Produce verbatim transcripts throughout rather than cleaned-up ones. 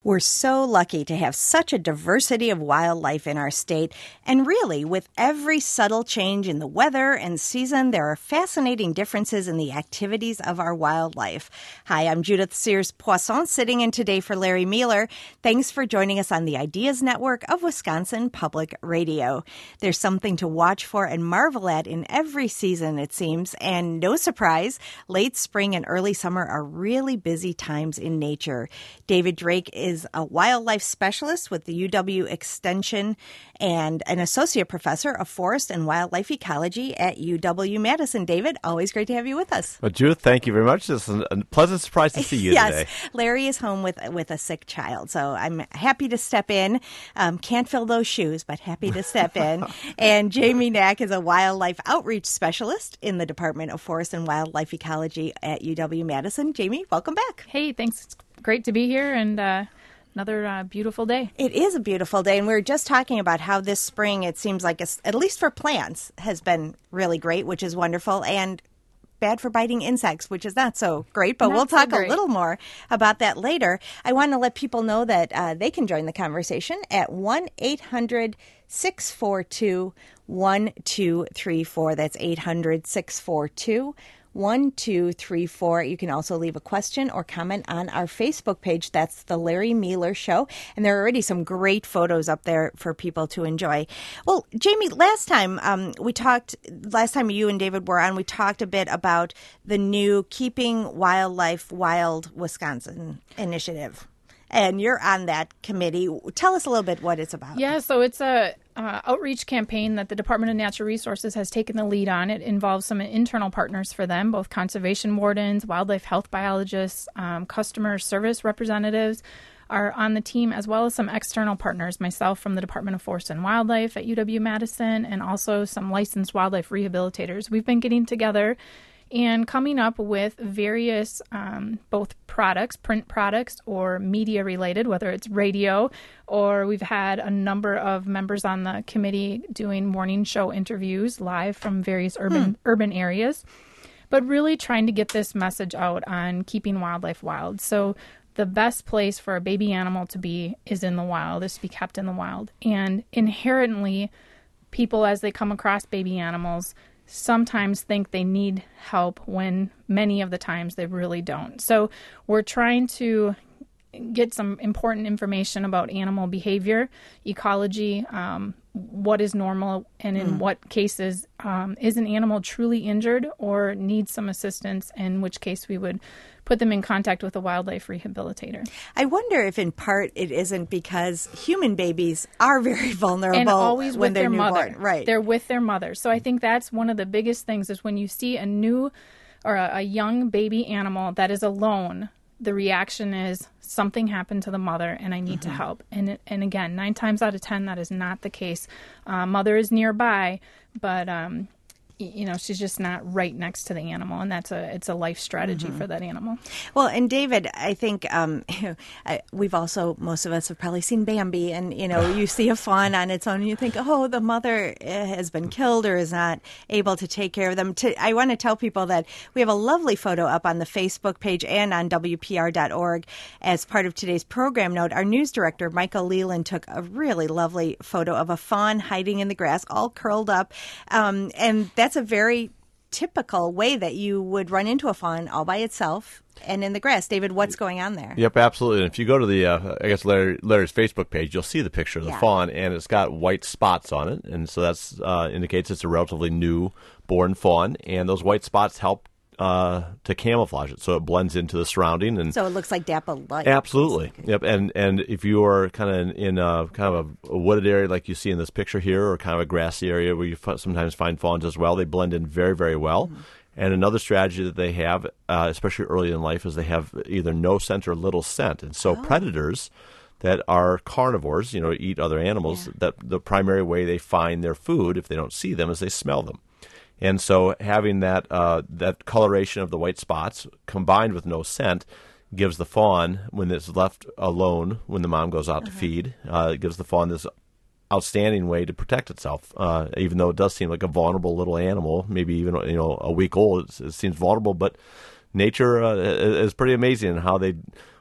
We're so lucky to have such a diversity of wildlife in our state. And really, with every subtle change in the weather and season, there are fascinating differences in the activities of our wildlife. Hi, I'm Judith Sears Poisson, sitting in today for Larry Mueller. Thanks for joining us on the Ideas Network of Wisconsin Public Radio. There's something to watch for and marvel at in every season, it seems. And no surprise, late spring and early summer are really busy times in nature. David Drake is is a wildlife specialist with the U W Extension and an associate professor of forest and wildlife ecology at U W Madison. David, always great to have you with us. Well, Judith, thank you very much. It's a pleasant surprise to see you yes, today. Yes, Larry is home with with a sick child, so I'm happy to step in. Um, can't fill those shoes, but happy to step in. And Jamie Knack is a wildlife outreach specialist in the Department of Forest and Wildlife Ecology at U W Madison. Jamie, welcome back. Hey, thanks. It's great to be here, and uh, another uh, beautiful day. It is a beautiful day, and we were just talking about how this spring, it seems like, it's, at least for plants, has been really great, which is wonderful, and bad for biting insects, which is not so great, but not we'll talk so a little more about that later. I want to let people know that uh, they can join the conversation at one eight hundred six four two one two three four. That's eight hundred six four two one two three four. You can also leave a question or comment on our Facebook page. That's The Larry Mueller Show. And there are already some great photos up there for people to enjoy. Well, Jamie, last time um, we talked, last time you and David were on, we talked a bit about the new Keeping Wildlife Wild Wisconsin initiative. And you're on that committee. Tell us a little bit what it's about. Yeah, so it's a uh, outreach campaign that the Department of Natural Resources has taken the lead on. It involves some internal partners for them, both conservation wardens, wildlife health biologists, um, customer service representatives are on the team, as well as some external partners, myself from the Department of Forest and Wildlife at U W Madison, and also some licensed wildlife rehabilitators. We've been getting together and coming up with various um, both products, print products or media related, whether it's radio, or we've had a number of members on the committee doing morning show interviews live from various urban hmm. urban areas, but really trying to get this message out on keeping wildlife wild. So the best place for a baby animal to be is in the wild, is to be kept in the wild. And inherently, people, as they come across baby animals, sometimes think they need help when many of the times they really don't. So we're trying to get some important information about animal behavior, ecology, um, what is normal, and in mm. what cases um, is an animal truly injured or needs some assistance, in which case we would put them in contact with a wildlife rehabilitator. I wonder if in part it isn't because human babies are very vulnerable and always when with they're their newborn. mother. Right. They're with their mother. So I think that's one of the biggest things is when you see a new or a, a young baby animal that is alone, the reaction is something happened to the mother and I need mm-hmm. to help. And and again, nine times out of ten, that is not the case. Uh, mother is nearby, but um, you know, she's just not right next to the animal, and that's a it's a life strategy mm-hmm. for that animal. Well, and David, I think um, we've also, most of us have probably seen Bambi, and, you know, you see a fawn on its own, and you think, oh, the mother has been killed or is not able to take care of them. To, I want to tell people that we have a lovely photo up on the Facebook page and on W P R dot org as part of today's program note. Our news director, Michael Leland, took a really lovely photo of a fawn hiding in the grass, all curled up, um, and that's That's a very typical way that you would run into a fawn all by itself and in the grass. David, what's going on there? Yep, absolutely. And if you go to the, uh, I guess, Larry, Larry's Facebook page, you'll see the picture of the yeah. fawn, and it's got white spots on it. And so that uh, indicates it's a relatively new born fawn, and those white spots help Uh, to camouflage it, so it blends into the surrounding, and so it looks like dapple light. Absolutely, yep. And and if you are kind of in, in a kind of a, a wooded area like you see in this picture here, or kind of a grassy area where you f- sometimes find fawns as well, they blend in very very well. Mm-hmm. And another strategy that they have, uh, especially early in life, is they have either no scent or little scent, and so oh. predators that are carnivores, you know, eat other animals. Yeah. That the primary way they find their food, if they don't see them, is they smell them. And so having that uh, that coloration of the white spots combined with no scent gives the fawn, when it's left alone, when the mom goes out uh-huh. to feed, uh, it gives the fawn this outstanding way to protect itself. Uh, even though it does seem like a vulnerable little animal, maybe even you know a week old, it, it seems vulnerable. But nature uh, is pretty amazing in how they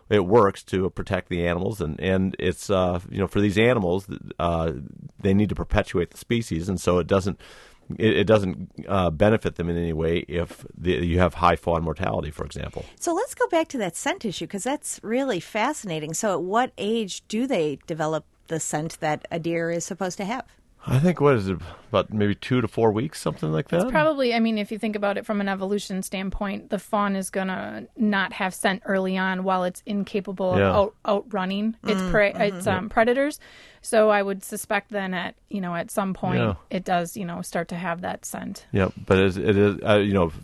it works to protect the animals, and and it's uh, you know for these animals, uh, they need to perpetuate the species, and so it doesn't it, it doesn't uh, benefit them in any way if the, you have high fawn mortality, for example. So let's go back to that scent issue, because that's really fascinating. So at what age do they develop the scent that a deer is supposed to have? I think, what is it, about maybe two to four weeks, something like that? It's probably, I mean, if you think about it from an evolution standpoint, the fawn is going to not have scent early on while it's incapable Yeah. of out, outrunning its prey, its um, predators. So I would suspect then at, you know, at some point Yeah. it does, you know, start to have that scent. Yeah, but it is, it is uh, you know,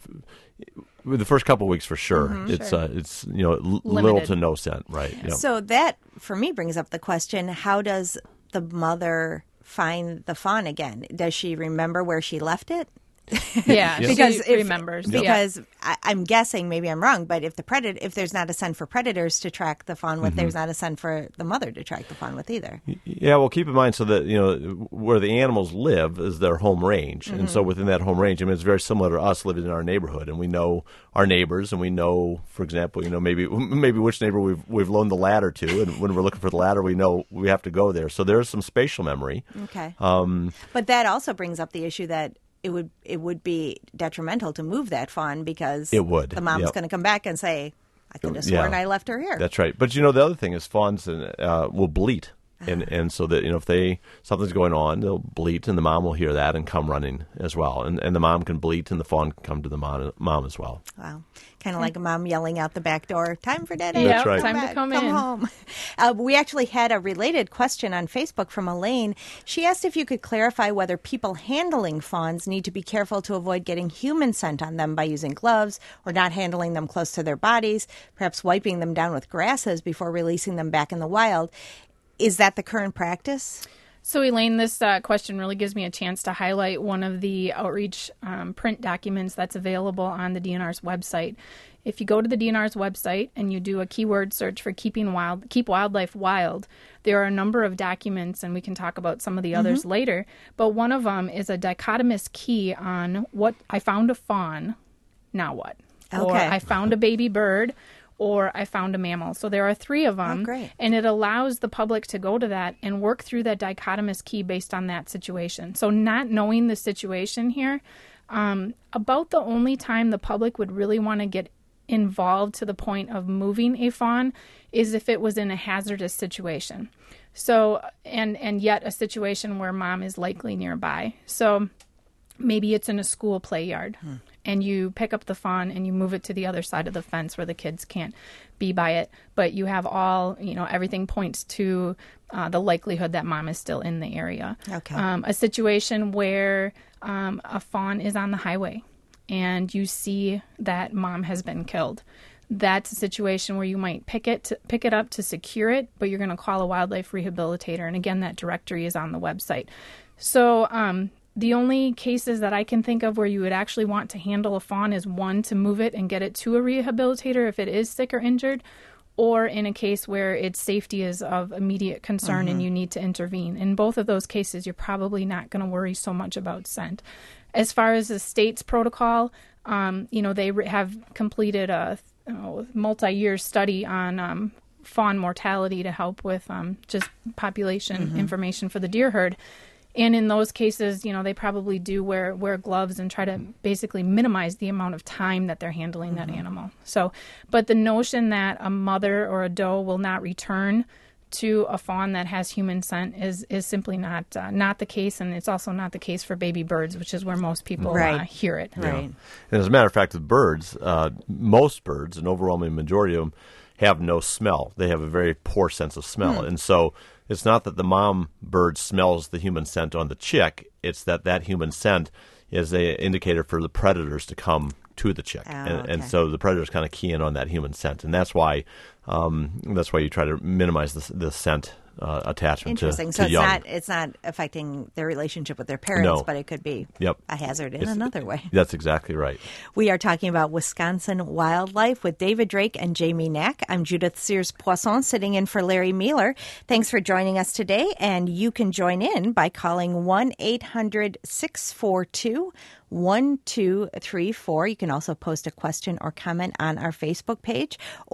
with the first couple of weeks for sure, it's Sure. uh, it's you know l- little Limited. to no scent, right? Yeah. So that, for me, brings up the question, how does the mother find the fawn again? Does she remember where she left it? Yeah, Because she if- remembers. Yeah. Because I, I'm guessing, maybe I'm wrong, but if the predator, if there's not a scent for predators to track the fawn with, Mm-hmm. there's not a scent for the mother to track the fawn with either. Yeah, well, keep in mind, so that, you know, where the animals live is their home range. And so within that home range, I mean, it's very similar to us living in our neighborhood. And we know our neighbors, and we know, for example, you know, maybe maybe which neighbor we've we've loaned the ladder to. And when we're looking for the ladder, we know we have to go there. So there's some spatial memory. Okay. Um, But that also brings up the issue that it would it would be detrimental to move that fawn, because It would, the mom's yep. going to come back and say, I could have Yeah. sworn I left her here. That's right. But, you know, the other thing is fawns uh, will bleat. And and so that, you know, if they something's going on, they'll bleat, and the mom will hear that and come running as well. And and the mom can bleat, and the fawn can come to the mom, mom as well. Wow. Kind of like a mom yelling out the back door, time for daddy. Yeah, That's right. time to back, come in. home. Uh, we actually had a related question on Facebook from Elaine. She asked if you could clarify whether people handling fawns need to be careful to avoid getting human scent on them by using gloves, or not handling them close to their bodies, perhaps wiping them down with grasses before releasing them back in the wild. Is that the current practice? So, Elaine, this uh, question really gives me a chance to highlight one of the outreach um, print documents that's available on the D N R's website. If you go to the D N R's website and you do a keyword search for keeping wild, keep wildlife wild, there are a number of documents, and we can talk about some of the others later. But one of them is a dichotomous key on what I found a fawn, now what? Or Okay. I found a baby bird, or I found a mammal. So there are three of them. Oh, great. And it allows the public to go to that and work through that dichotomous key based on that situation. So not knowing the situation here, um, about the only time the public would really want to get involved to the point of moving a fawn is if it was in a hazardous situation. So, and, and yet a situation where mom is likely nearby. So maybe it's in a school play yard. Hmm. And you pick up the fawn and you move it to the other side of the fence where the kids can't be by it. But you have all, you know, everything points to uh, the likelihood that mom is still in the area. Okay. Um, a situation where um, a fawn is on the highway and you see that mom has been killed. That's a situation where you might pick it to, pick it up to secure it, but you're going to call a wildlife rehabilitator. And again, that directory is on the website. So, um, the only cases that I can think of where you would actually want to handle a fawn is, one, to move it and get it to a rehabilitator if it is sick or injured, or in a case where its safety is of immediate concern and you need to intervene. In both of those cases, you're probably not going to worry so much about scent. As far as the state's protocol, um, you know, they re- have completed a you know, multi-year study on um, fawn mortality to help with um, just population information for the deer herd. And in those cases, you know, they probably do wear wear gloves and try to basically minimize the amount of time that they're handling that animal. So, but the notion that a mother or a doe will not return to a fawn that has human scent is is simply not uh, not the case, and it's also not the case for baby birds, which is where most people Right. uh, hear it. Right. And as a matter of fact, with birds, uh, most birds, an overwhelming majority of them, have no smell. They have a very poor sense of smell. And so it's not that the mom bird smells the human scent on the chick. It's that that human scent is an indicator for the predators to come to the chick. Oh, and, and okay. so the predators kind of key in on that human scent. And that's why um, that's why you try to minimize the, the scent uh, attachment to, Interesting. to So it's young. not it's not affecting their relationship with their parents, No. but it could be Yep. a hazard in It's- another way. That's exactly right. We are talking about Wisconsin wildlife with David Drake and Jamie Knack. I'm Judith Sears-Poisson, sitting in for Larry Mueller. Thanks for joining us today, and you can join in by calling one eight hundred six four two one two three four. You can also post a question or comment on our Facebook page, or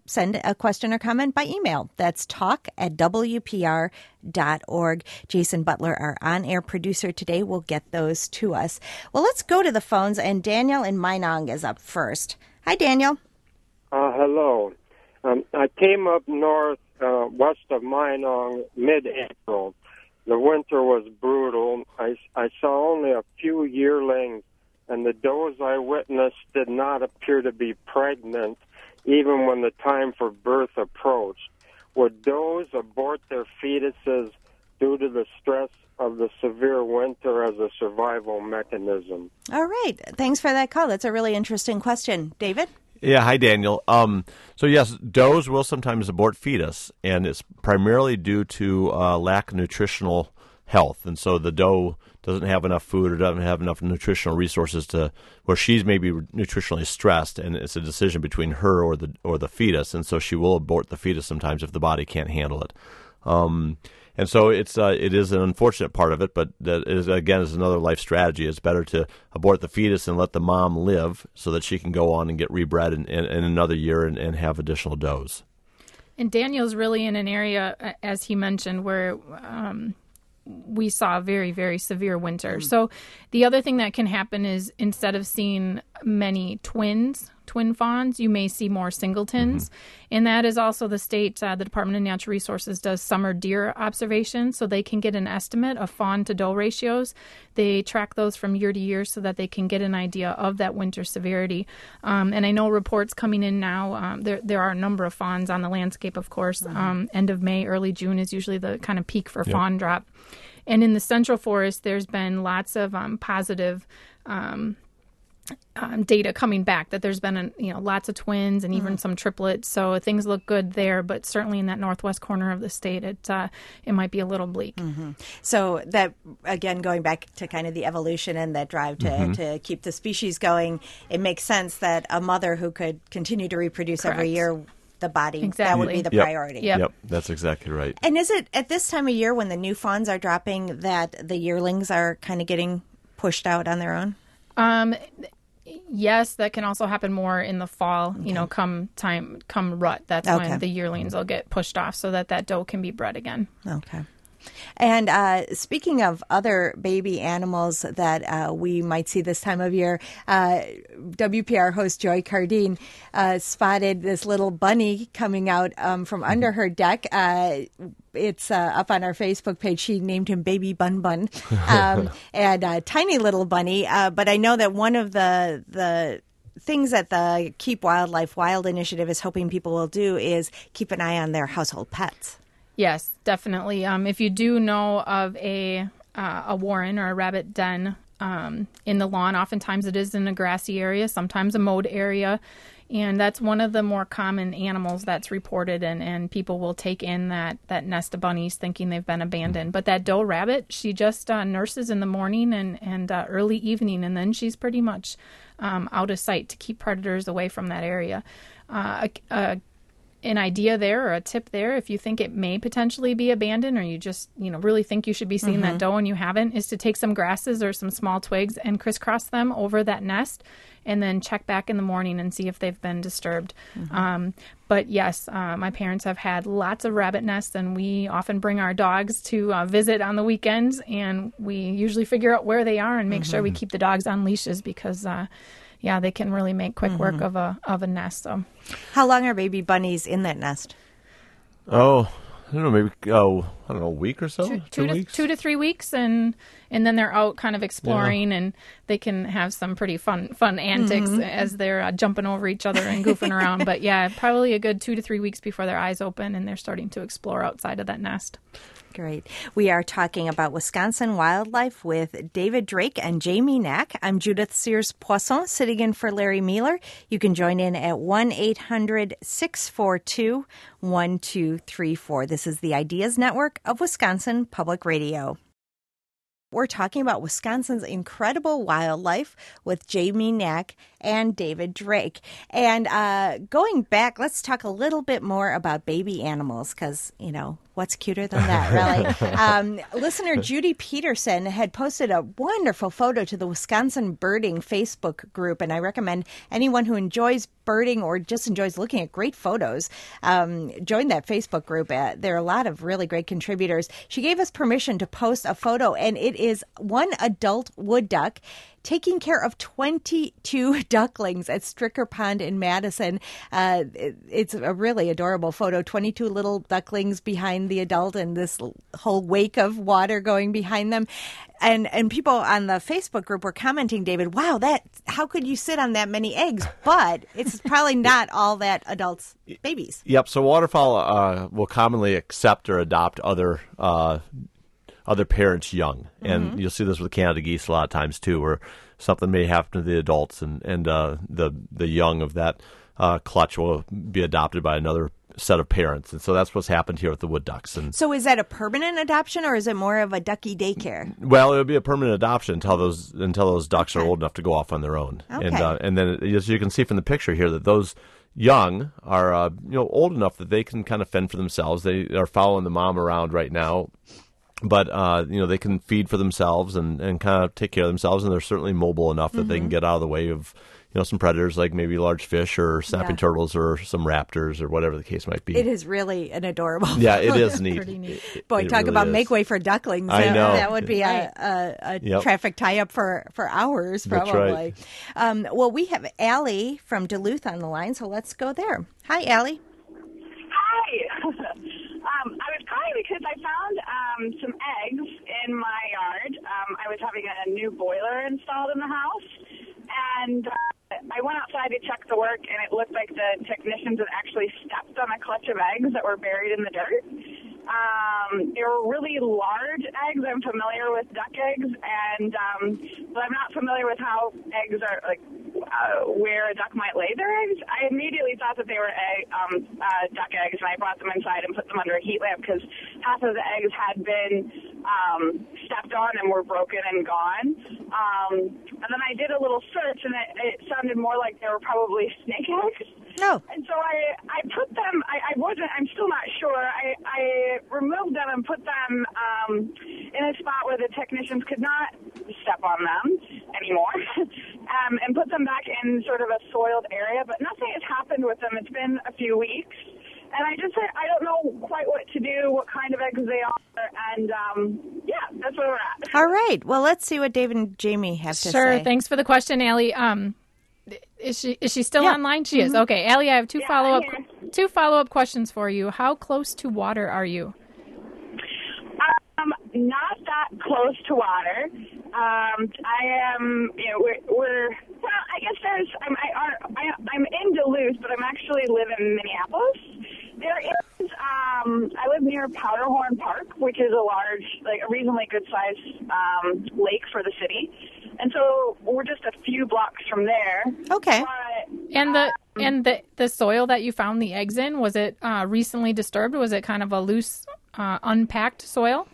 send a question or comment by email. That's talk at w p r dot org. Jason Butler, our on-air producer today, will get those to us. Well, let's go to the phones, and Daniel in Minong is up first. Hi, Daniel. Uh, hello. Um, I came up north, uh, west of Minong, mid-April. The winter was brutal. I, I saw only a few yearlings, and the does I witnessed did not appear to be pregnant, even when the time for birth approached. Would does abort their fetuses due to the stress of the severe winter as a survival mechanism? All right. Thanks for that call. That's a really interesting question. David? Yeah, hi, Daniel. Um, so, yes, does will sometimes abort fetus, and it's primarily due to uh, lack of nutritional health. And so the doe doesn't have enough food or doesn't have enough nutritional resources to where she's maybe nutritionally stressed, and it's a decision between her or the or the fetus, and so she will abort the fetus sometimes if the body can't handle it. Um, and so it's uh, it is an unfortunate part of it, but that is, again, is another life strategy. It's better to abort the fetus and let the mom live so that she can go on and get rebred in, in, in another year and, and have additional does. And Daniel's really in an area, as he mentioned, where um, we saw a very, very severe winter. Mm. So the other thing that can happen is instead of seeing many twins, twin fawns, you may see more singletons. Mm-hmm. And that is also the state, uh, the Department of Natural Resources does summer deer observations so they can get an estimate of fawn to doe ratios. They track those from year to year so that they can get an idea of that winter severity. Um, and I know reports coming in now, um, there, there are a number of fawns on the landscape, of course. Mm-hmm. Um, end of May, early June is usually the kind of peak for yep. fawn drop. And in the Central Forest, there's been lots of um, positive um Um, data coming back that there's been, a, you know, lots of twins and even mm-hmm. some triplets. So things look good there, but certainly in that northwest corner of the state, it uh, it might be a little bleak. Mm-hmm. So that, again, going back to kind of the evolution and that drive to, mm-hmm. to keep the species going, it makes sense that a mother who could continue to reproduce Correct. Every year, the body, exactly. that would be the yep. priority. Yep. yep, that's exactly right. And is it at this time of year when the new fawns are dropping that the yearlings are kind of getting pushed out on their own? Um. Yes, that can also happen more in the fall, okay. you know, come time, come rut. That's okay. when the yearlings will get pushed off so that that doe can be bred again. Okay. And uh, speaking of other baby animals that uh, we might see this time of year, uh, W P R host Joy Cardine uh, spotted this little bunny coming out um, from mm-hmm. under her deck. Uh, it's uh, up on our Facebook page. She named him Baby Bun Bun, um, and a tiny little bunny. Uh, but I know that one of the the things that the Keep Wildlife Wild initiative is hoping people will do is keep an eye on their household pets. Yes, definitely. Um, if you do know of a uh, a warren or a rabbit den um, in the lawn, oftentimes it is in a grassy area, sometimes a mowed area, and that's one of the more common animals that's reported, and, and people will take in that, that nest of bunnies thinking they've been abandoned. But that doe rabbit, she just uh, nurses in the morning and, and uh, early evening, and then she's pretty much um, out of sight to keep predators away from that area. Uh, a, a An idea there or a tip there, if you think it may potentially be abandoned or you just, you know, really think you should be seeing mm-hmm. that doe and you haven't, is to take some grasses or some small twigs and crisscross them over that nest and then check back in the morning and see if they've been disturbed. Mm-hmm. Um, but yes, uh, my parents have had lots of rabbit nests, and we often bring our dogs to uh, visit on the weekends, and we usually figure out where they are and make mm-hmm. sure we keep the dogs on leashes because uh, yeah, they can really make quick mm-hmm. work of a of a nest. So, how long are baby bunnies in that nest? Oh, I don't know, maybe oh, I don't know, a week or so, two, two, two to weeks, two to three weeks, and and then they're out kind of exploring, yeah. and they can have some pretty fun fun antics mm-hmm. as they're uh, jumping over each other and goofing around. But yeah, probably a good two to three weeks before their eyes open and they're starting to explore outside of that nest. Great. We are talking about Wisconsin wildlife with David Drake and Jamie Knack. I'm Judith Sears-Poisson, sitting in for Larry Mueller. You can join in at one eight hundred six four two one two three four. This is the Ideas Network of Wisconsin Public Radio. We're talking about Wisconsin's incredible wildlife with Jamie Knack and David Drake. And uh, going back, let's talk a little bit more about baby animals because, you know, What's cuter than that, really? um, listener Judy Peterson had posted a wonderful photo to the Wisconsin Birding Facebook group, and I recommend anyone who enjoys birding or just enjoys looking at great photos, um, join that Facebook group. Uh, there are a lot of really great contributors. She gave us permission to post a photo, and it is one adult wood duck taking care of twenty-two ducklings at Stricker Pond in Madison. Uh, it, it's a really adorable photo. twenty-two little ducklings behind the adult and this whole wake of water going behind them. And and people on the Facebook group were commenting, David, wow, that how could you sit on that many eggs? But it's probably not all that adults' babies. Yep. So waterfowl uh, will commonly accept or adopt other uh other parents' young. And mm-hmm. you'll see this with Canada geese a lot of times, too, where something may happen to the adults and, and uh, the the young of that uh, clutch will be adopted by another set of parents. And so that's what's happened here with the wood ducks. And so is that a permanent adoption, or is it more of a ducky daycare? Well, it would be a permanent adoption until those until those ducks okay. are old enough to go off on their own. Okay. And, uh, and then, as you can see from the picture here, that those young are uh, you know old enough that they can kind of fend for themselves. They are following the mom around right now. But, uh, you know, they can feed for themselves and, and kind of take care of themselves, and they're certainly mobile enough that mm-hmm. they can get out of the way of, you know, some predators like maybe large fish or snapping yeah. turtles or some raptors or whatever the case might be. It is really an adorable Yeah, it is neat. Pretty neat. It, Boy, it talk really about is. make way for ducklings. I know. That would be a, a, a yep. traffic tie-up for, for hours, probably. That's right. Um, well, we have Allie from Duluth on the line, so let's go there. Hi, Allie. Hi. um, I was calling because I found um, some eggs in my yard. Um, I was having a new boiler installed in the house, and uh, I went outside to check the work, and it looked like the technicians had actually stepped on a clutch of eggs that were buried in the dirt. Um, they were really large eggs. I'm familiar with duck eggs, and um, but I'm not familiar with how eggs are, like uh, where a duck might lay their eggs. I immediately thought that they were egg, um, uh, duck eggs, and I brought them inside and put them under a heat lamp because half of the eggs had been um, stepped on and were broken and gone. Um, and then I did a little search, and it, it sounded more like they were probably snake eggs. No. And so I, I put them, I, I wasn't, I'm still not sure. I, I removed them and put them um, in a spot where the technicians could not step on them anymore um, and put them back in sort of a soiled area. But nothing has happened with them. It's been a few weeks. And I just, I don't know quite what to do, what kind of eggs they are. And, um, yeah, that's where we're at. All right. Well, let's see what David and Jamie have to sure. say. Sure. Thanks for the question, Allie. Um, Is she is she still yeah. online? She mm-hmm. is. Okay, Allie, I have two yeah, follow up yeah. two follow up questions for you. How close to water are you? Um, not that close to water. Um, I am. You know, we're, we're well. I guess there's. I'm. I, I, I'm in Duluth, but I'm actually live in Minneapolis. There is. Um, I live near Powderhorn Park, which is a large, like a reasonably good sized um, lake for the city. And so we're just a few blocks from there. Okay. But, and the um, and the the soil that you found the eggs in, was it uh, recently disturbed? Was it kind of a loose, uh, unpacked soil?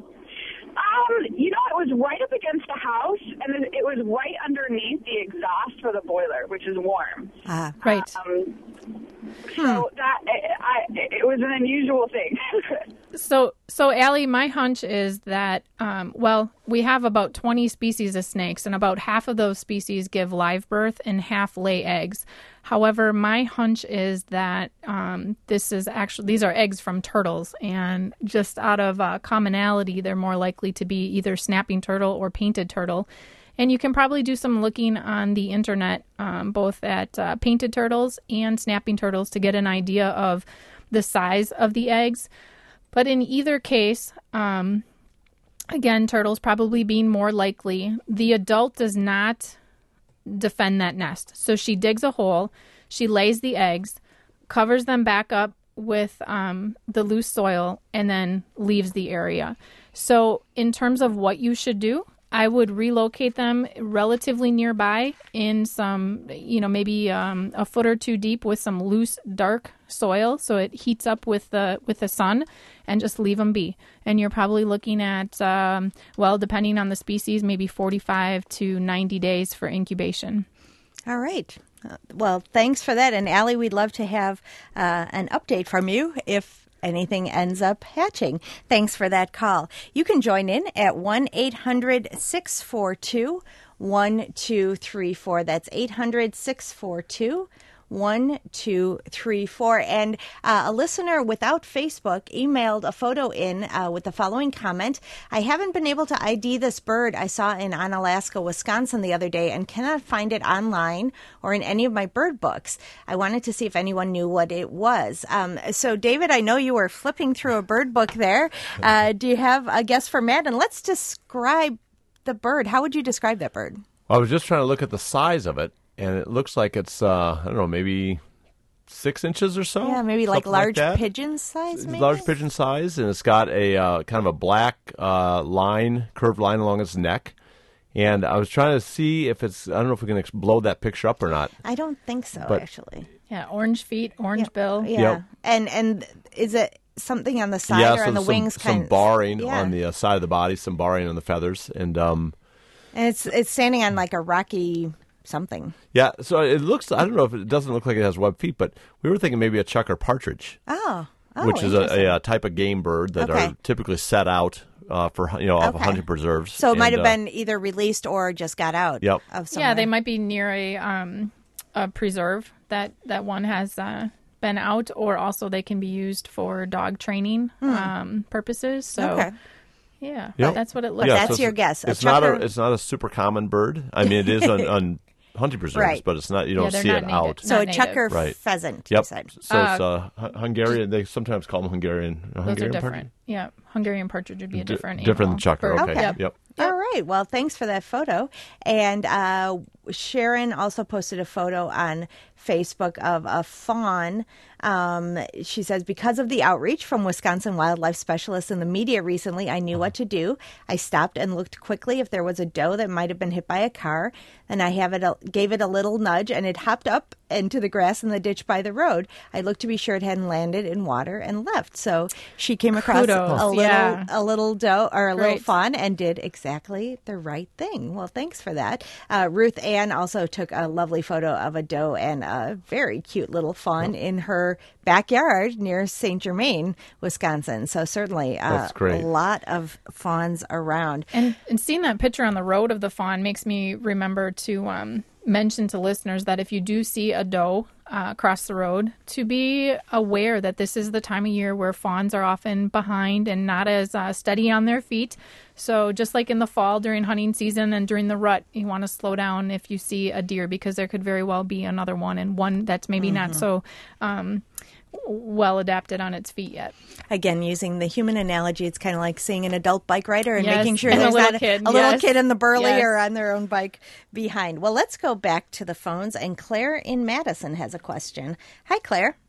Um, you know, it was right up against the house, and then it was right underneath the exhaust for the boiler, which is warm. Ah, right. Um, so that I, I, it was an unusual thing. So, so Allie, my hunch is that, um, well, we have about twenty species of snakes, and about half of those species give live birth and half lay eggs. However, my hunch is that um, this is actually these are eggs from turtles, and just out of uh, commonality, they're more likely to be either snapping turtle or painted turtle. And you can probably do some looking on the internet, um, both at uh, painted turtles and snapping turtles, to get an idea of the size of the eggs. But in either case, um, again, turtles probably being more likely, the adult does not defend that nest. So she digs a hole, she lays the eggs, covers them back up with um, the loose soil, and then leaves the area. So in terms of what you should do, I would relocate them relatively nearby in some, you know, maybe um, a foot or two deep with some loose, dark soil, so it heats up with the with the sun, and just leave them be. And you're probably looking at, um, well, depending on the species, maybe forty-five to ninety days for incubation. All right. Uh, well, thanks for that. And Allie, we'd love to have uh, an update from you if anything ends up hatching. Thanks for that call. You can join in at one eight hundred six four two one two three four. That's eight hundred six four two one two three four. And uh, a listener without Facebook emailed a photo in uh, with the following comment. I haven't been able to I D this bird I saw in Onalaska, Wisconsin the other day and cannot find it online or in any of my bird books. I wanted to see if anyone knew what it was. Um, so, David, I know you were flipping through a bird book there. Uh, do you have a guess for Matt? And let's describe the bird. How would you describe that bird? I was just trying to look at the size of it. And it looks like it's, uh, I don't know, maybe six inches or so. Yeah, maybe like something large like pigeon size, maybe? Large pigeon size, and it's got a uh, kind of a black uh, line, curved line along its neck. And I was trying to see if it's, I don't know if we can ex- blow that picture up or not. I don't think so, But- actually. Yeah, orange feet, orange Yeah. bill. Yeah. Yep. And and is it something on the side yeah, or so on the some, wings? some kind barring yeah. on the uh, side of the body, some barring on the feathers. And um, And it's it's standing on like a rocky something. yeah, so it looks, I don't know if it doesn't look like it has webbed feet, but we were thinking maybe a checker partridge. Oh. Oh, which is a, interesting. a, a type of game bird that Okay. are typically set out uh, for, you know, off Okay. hunting preserves. So it might have And, uh, been either released or just got out Yep. of somewhere. Yeah, they might be near a um, a preserve that that one has uh, been out, or also they can be used for dog training um, purposes. So, Okay. yeah, Yep. that's what it looks Yeah, like. That's so your it's- guess. A It's not a checker- it's not a super common bird. I mean, it is on, on hunting preserves, Right. but it's not. You Yeah, don't they're see not it native. out. So Not a native. checker Right. pheasant, you Yep. said. So it's uh, Hu- Hungarian. They sometimes call them Hungarian. Those Hungarian are different. partridge? Yeah, Hungarian partridge would be a D- different different animal. than checker. Bird. Okay. Okay. Yep. All right. Well, thanks for that photo. And uh, Sharon also posted a photo on Facebook of a fawn. Um, she says, because of the outreach from Wisconsin wildlife specialists in the media recently, I knew what to do. I stopped and looked quickly if there was a doe that might have been hit by a car. And I have it a, gave it a little nudge, and it hopped up into the grass in the ditch by the road. I looked to be sure it hadn't landed in water and left. So she came across Kudos. a little Yeah. a little doe or a little Great. fawn and did exactly the right thing. Well, thanks for that. Uh, Ruth Ann also took a lovely photo of a doe and a very cute little fawn in her backyard near Saint Germain, Wisconsin. So certainly uh, That's great. a lot of fawns around. And, and seeing that picture on the road of the fawn makes me remember to um, mention to listeners that if you do see a doe uh, across the road, to be aware that this is the time of year where fawns are often behind and not as uh, steady on their feet. So just like in the fall during hunting season and during the rut, you want to slow down if you see a deer, because there could very well be another one, and one that's maybe not so um, well adapted on its feet yet. Again, using the human analogy, it's kind of like seeing an adult bike rider and Yes, making sure and a there's little not kid, a little yes. kid in the burly Yes. or on their own bike behind. Well, let's go back to the phones, and Claire in Madison has a question. Hi, Claire.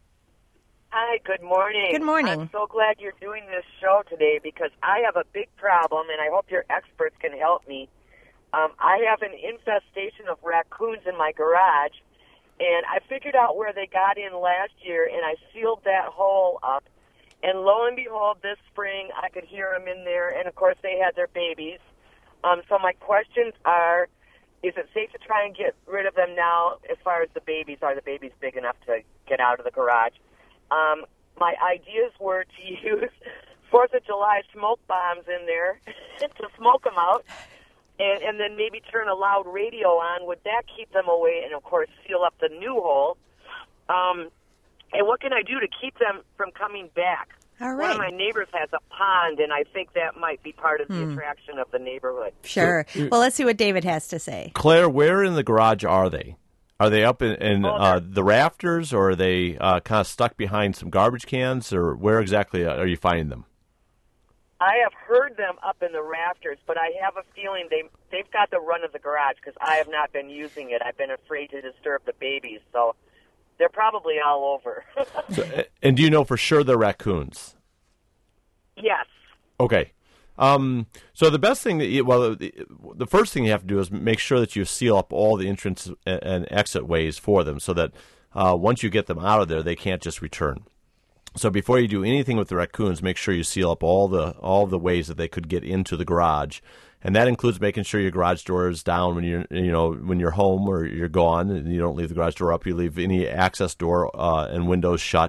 Hi, good morning. Good morning. I'm so glad you're doing this show today because I have a big problem, and I hope your experts can help me. Um, I have an infestation of raccoons in my garage, and I figured out where they got in last year, and I sealed that hole up. And lo and behold, this spring, I could hear them in there, and of course, they had their babies. Um, so my questions are, is it safe to try and get rid of them now as far as the babies? Are the babies big enough to get out of the garage? Um, my ideas were to use Fourth of July smoke bombs in there to smoke them out, and, and then maybe turn a loud radio on. Would that keep them away? And, of course, seal up the new hole. Um, and what can I do to keep them from coming back? All One right. of my neighbors has a pond, and I think that might be part of the Hmm. attraction of the neighborhood. Sure. Well, let's see what David has to say. Claire, where in the garage are they? Are they up in, in Oh, uh, they're- the rafters, or are they uh, kind of stuck behind some garbage cans, or where exactly are you finding them? I have heard them up in the rafters, but I have a feeling they, they've got the run of the garage because I have not been using it. I've been afraid to disturb the babies, so they're probably all over. So, and do you know for sure they're raccoons? Yes. Okay. Um, so the best thing that you, well, the, the first thing you have to do is make sure that you seal up all the entrance and- and exit ways for them, so that uh, once you get them out of there, they can't just return. So before you do anything with the raccoons, make sure you seal up all the all the ways that they could get into the garage, and that includes making sure your garage door is down when you're you know when you're home or you're gone, and you don't leave the garage door up. You leave any access door uh, and windows shut,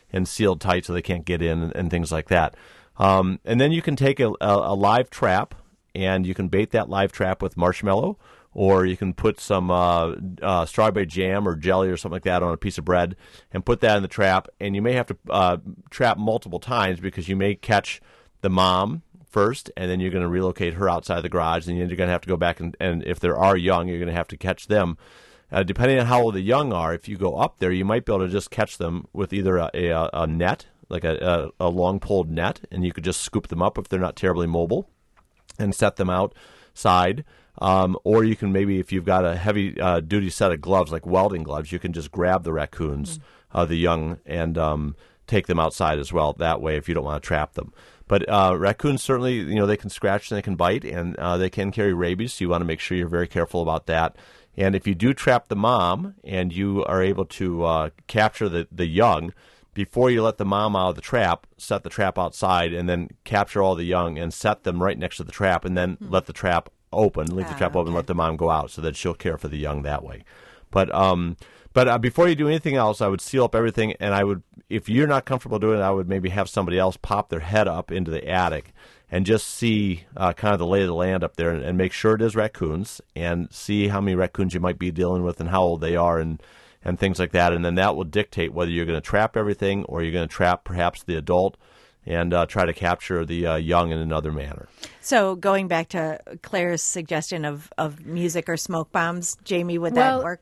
and sealed tight so they can't get in and, and things like that. Um, and then you can take a, a, a live trap, and you can bait that live trap with marshmallow, or you can put some uh, uh, strawberry jam or jelly or something like that on a piece of bread and put that in the trap. And you may have to uh, trap multiple times because you may catch the mom first, and then you're going to relocate her outside the garage, and then you're going to have to go back, and, and if there are young, you're going to have to catch them. Uh, depending on how old the young are, if you go up there, you might be able to just catch them with either a, a, a net, like a, a, a long-poled net, and you could just scoop them up if they're not terribly mobile and set them outside. Um, or you can maybe, if you've got a heavy-duty uh, set of gloves, like welding gloves, you can just grab the raccoons, mm-hmm. uh, the young, and um, take them outside as well that way if you don't want to trap them. But uh, raccoons certainly, you know, they can scratch and they can bite, and uh, they can carry rabies, so you want to make sure you're very careful about that. And if you do trap the mom and you are able to uh, capture the, the young, before you let the mom out of the trap, set the trap outside and then capture all the young and set them right next to the trap, and then mm-hmm. let the trap open, leave ah, the trap open, okay. and let the mom go out so that she'll care for the young that way. But um, but uh, before you do anything else, I would seal up everything, and I would, if you're not comfortable doing it, I would maybe have somebody else pop their head up into the attic and just see uh, kind of the lay of the land up there, and, and make sure it is raccoons, and see how many raccoons you might be dealing with and how old they are, and, and things like that. And then that will dictate whether you're going to trap everything or you're going to trap perhaps the adult and uh, try to capture the uh, young in another manner. So going back to Claire's suggestion of, of music or smoke bombs, Jamie, would well, that work?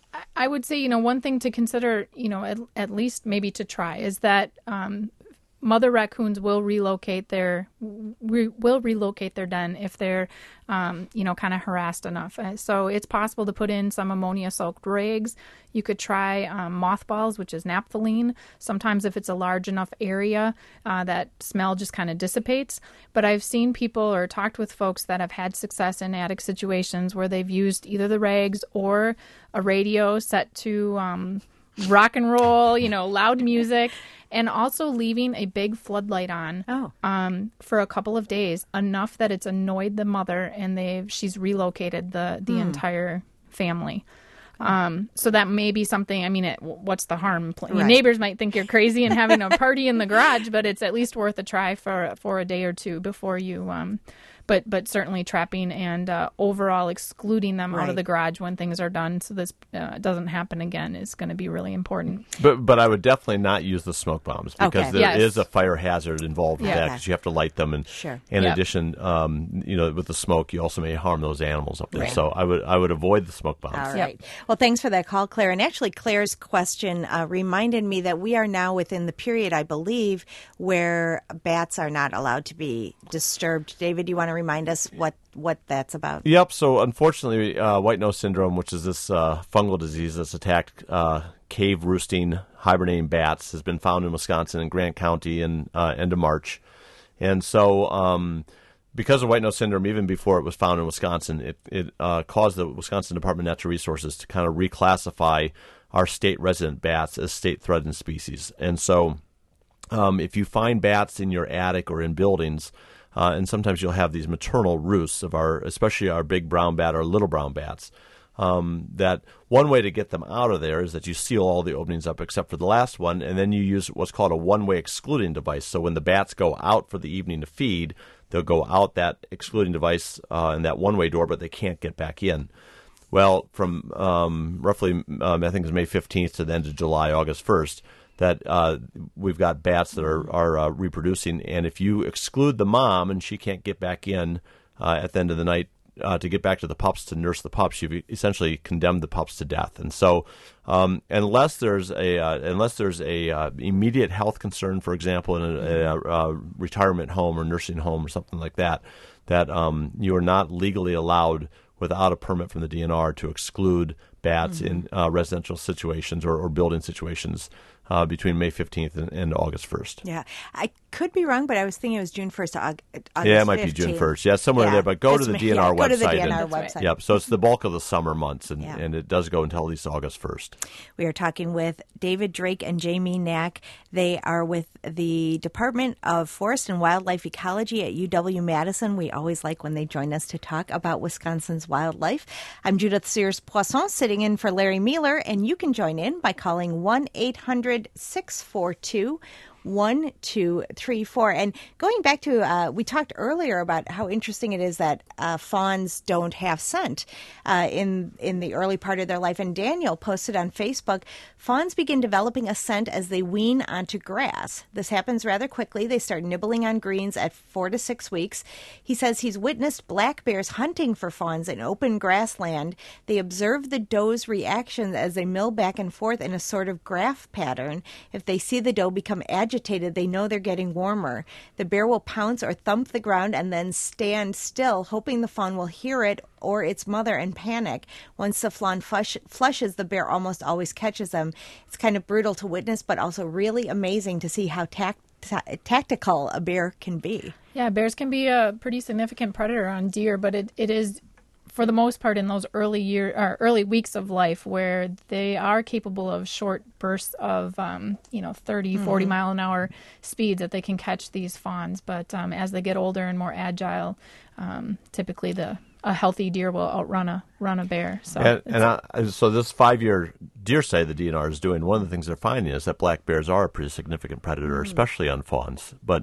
I would say, you know, one thing to consider, you know, at, at least maybe to try is that um, mother raccoons will relocate their re, will relocate their den if they're, um, you know, kind of harassed enough. So it's possible to put in some ammonia-soaked rags. You could try um, mothballs, which is naphthalene. Sometimes if it's a large enough area, uh, that smell just kind of dissipates. But I've seen people or talked with folks that have had success in attic situations where they've used either the rags or a radio set to um, rock and roll, you know, loud music, and also leaving a big floodlight on oh. um, for a couple of days, enough that it's annoyed the mother and they've she's relocated the, the hmm. entire family. Um, so that may be something, I mean, it, what's the harm? Right. Your neighbors might think you're crazy and having a party in the garage, but it's at least worth a try for for a day or two before you, um, but but certainly trapping and uh, overall excluding them right. out of the garage when things are done so this uh, doesn't happen again is going to be really important. But but I would definitely not use the smoke bombs because okay. there yes. is a fire hazard involved with yeah. that because you have to light them. And sure. in yep. addition, um, you know, with the smoke, you also may harm those animals up there. Right. So I would I would avoid the smoke bombs. All Yep. right. Well, thanks for that call, Claire. And actually, Claire's question uh, reminded me that we are now within the period, I believe, where bats are not allowed to be disturbed. David, do you want to remind us what, what that's about? Yep. So unfortunately, uh, white nose syndrome, which is this uh, fungal disease that's attacked uh, cave roosting hibernating bats, has been found in Wisconsin and Grant County in uh, end of March. And so um, because of white nose syndrome, even before it was found in Wisconsin, it, it uh, caused the Wisconsin Department of Natural Resources to kind of reclassify our state resident bats as state threatened species. And so um, if you find bats in your attic or in buildings, uh, and sometimes you'll have these maternal roosts of our, especially our big brown bat or little brown bats, um, that one way to get them out of there is that you seal all the openings up except for the last one, and then you use what's called a one-way excluding device. So when the bats go out for the evening to feed, they'll go out that excluding device uh, and that one-way door, but they can't get back in. Well, from um, roughly, um, I think it's May fifteenth to the end of July, August first, that uh, we've got bats that are, are uh, reproducing. And if you exclude the mom and she can't get back in uh, at the end of the night uh, to get back to the pups to nurse the pups, you've essentially condemned the pups to death. And so um, unless there's a uh, unless there's a uh, immediate health concern, for example, in a, a, a retirement home or nursing home or something like that, that um, you are not legally allowed without a permit from the D N R to exclude bats mm-hmm. in uh, residential situations or, or building situations uh, between May fifteenth and, and August first. Yeah. I could be wrong, but I was thinking it was June first to August fifteenth. Yeah, it might be June first. Yeah, somewhere yeah. there. But go That's, to the D N R yeah, website. Go to the D N R and, website. Yep. So it's the bulk of the summer months, and, yeah. and it does go until at least August first. We are talking with David Drake and Jamie Knack. They are with the Department of Forest and Wildlife Ecology at U W-Madison. We always like when they join us to talk about Wisconsin's wildlife. I'm Judith Sears-Poisson, sitting in for Larry Mueller, and you can join in by calling one eight hundred six four two one two three four. And going back to, uh, we talked earlier about how interesting it is that uh, fawns don't have scent uh, in in the early part of their life. And Daniel posted on Facebook, fawns begin developing a scent as they wean onto grass. This happens rather quickly. They start nibbling on greens at four to six weeks. He says he's witnessed black bears hunting for fawns in open grassland. They observe the doe's reactions as they mill back and forth in a sort of graph pattern. If they see the doe become agitated, they know they're getting warmer. The bear will pounce or thump the ground and then stand still, hoping the fawn will hear it or its mother and panic. Once the fawn flush, flushes, the bear almost always catches them. It's kind of brutal to witness, but also really amazing to see how tact, ta- tactical a bear can be. Yeah, bears can be a pretty significant predator on deer, but it, it is, for the most part, in those early year or early weeks of life where they are capable of short bursts of, um, you know, thirty, mm-hmm. forty mile an hour speeds that they can catch these fawns. But um, as they get older and more agile, um, typically the a healthy deer will outrun a run a bear. So, and, and I, so this five-year deer study the D N R is doing, one of the things they're finding is that black bears are a pretty significant predator, mm-hmm. especially on fawns. But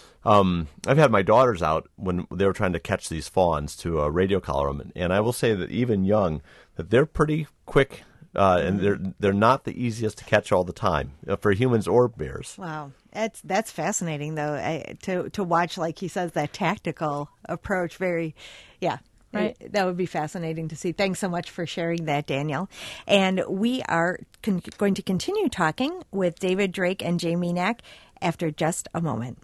Um, I've had my daughters out when they were trying to catch these fawns to uh, radio collar them, and I will say that even young, that they're pretty quick, uh, and they're they're not the easiest to catch all the time uh, for humans or bears. Wow, that's that's fascinating though I, to to watch, like he says, that tactical approach. Very, yeah. Right. It, that would be fascinating to see. Thanks so much for sharing that, Daniel. And we are con- going to continue talking with David Drake and Jamie Knack after just a moment.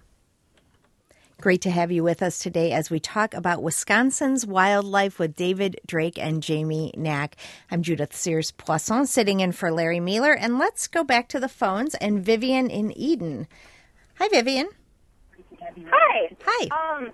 Great to have you with us today as we talk about Wisconsin's wildlife with David Drake and Jamie Knack. I'm Judith Sears-Poisson, sitting in for Larry Mueller. And let's go back to the phones and Vivian in Eden. Hi, Vivian. Hi. Hi. Um,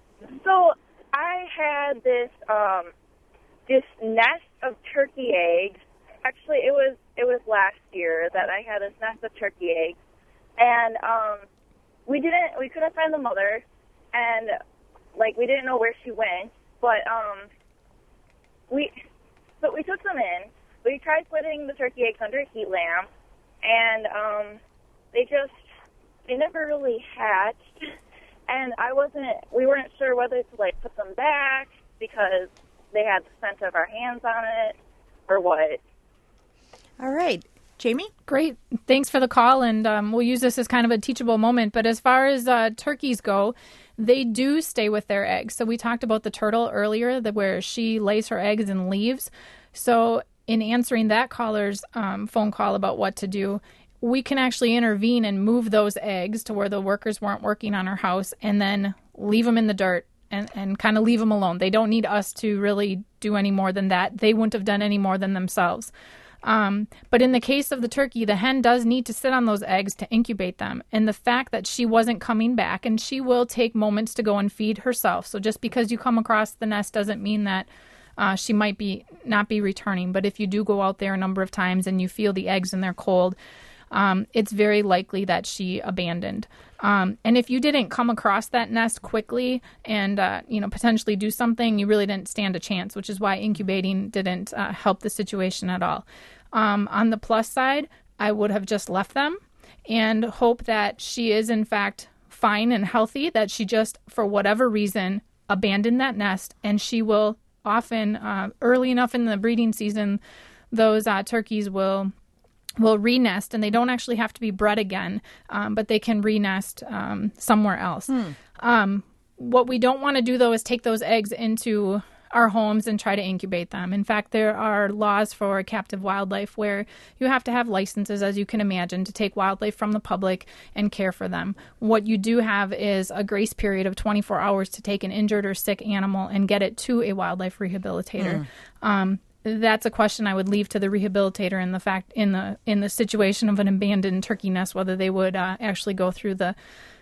so I had this um, this nest of turkey eggs. Actually, it was it was last year that I had this nest of turkey eggs, and um, we didn't we couldn't find the mother. And, like, we didn't know where she went, but, um, we, but we took them in. We tried putting the turkey eggs under a heat lamp, and, um, they just, they never really hatched, and I wasn't, we weren't sure whether to, like, put them back because they had the scent of our hands on it, or what. All right. Jamie? Great. Thanks for the call, and um, we'll use this as kind of a teachable moment. But as far as uh, turkeys go, they do stay with their eggs. So we talked about the turtle earlier, that where she lays her eggs and leaves. So in answering that caller's um, phone call about what to do, we can actually intervene and move those eggs to where the workers weren't working on her house and then leave them in the dirt and, and kind of leave them alone. They don't need us to really do any more than that. They wouldn't have done any more than themselves. Um, but in the case of the turkey, the hen does need to sit on those eggs to incubate them. And the fact that she wasn't coming back, and she will take moments to go and feed herself. So just because you come across the nest doesn't mean that uh, she might be not be returning. But if you do go out there a number of times and you feel the eggs and they're cold, um, it's very likely that she abandoned. Um, and if you didn't come across that nest quickly and, uh, you know, potentially do something, you really didn't stand a chance, which is why incubating didn't uh, help the situation at all. Um, on the plus side, I would have just left them and hope that she is, in fact, fine and healthy, that she just, for whatever reason, abandoned that nest. And she will often, uh, early enough in the breeding season, those uh, turkeys will will re-nest, and they don't actually have to be bred again, um, but they can re-nest um, somewhere else. Hmm. Um, what we don't want to do, though, is take those eggs into our homes and try to incubate them. In fact, there are laws for captive wildlife where you have to have licenses, as you can imagine, to take wildlife from the public and care for them. What you do have is a grace period of twenty-four hours to take an injured or sick animal and get it to a wildlife rehabilitator. Hmm. Um, That's a question I would leave to the rehabilitator in the fact in the in the situation of an abandoned turkey nest, whether they would uh, actually go through the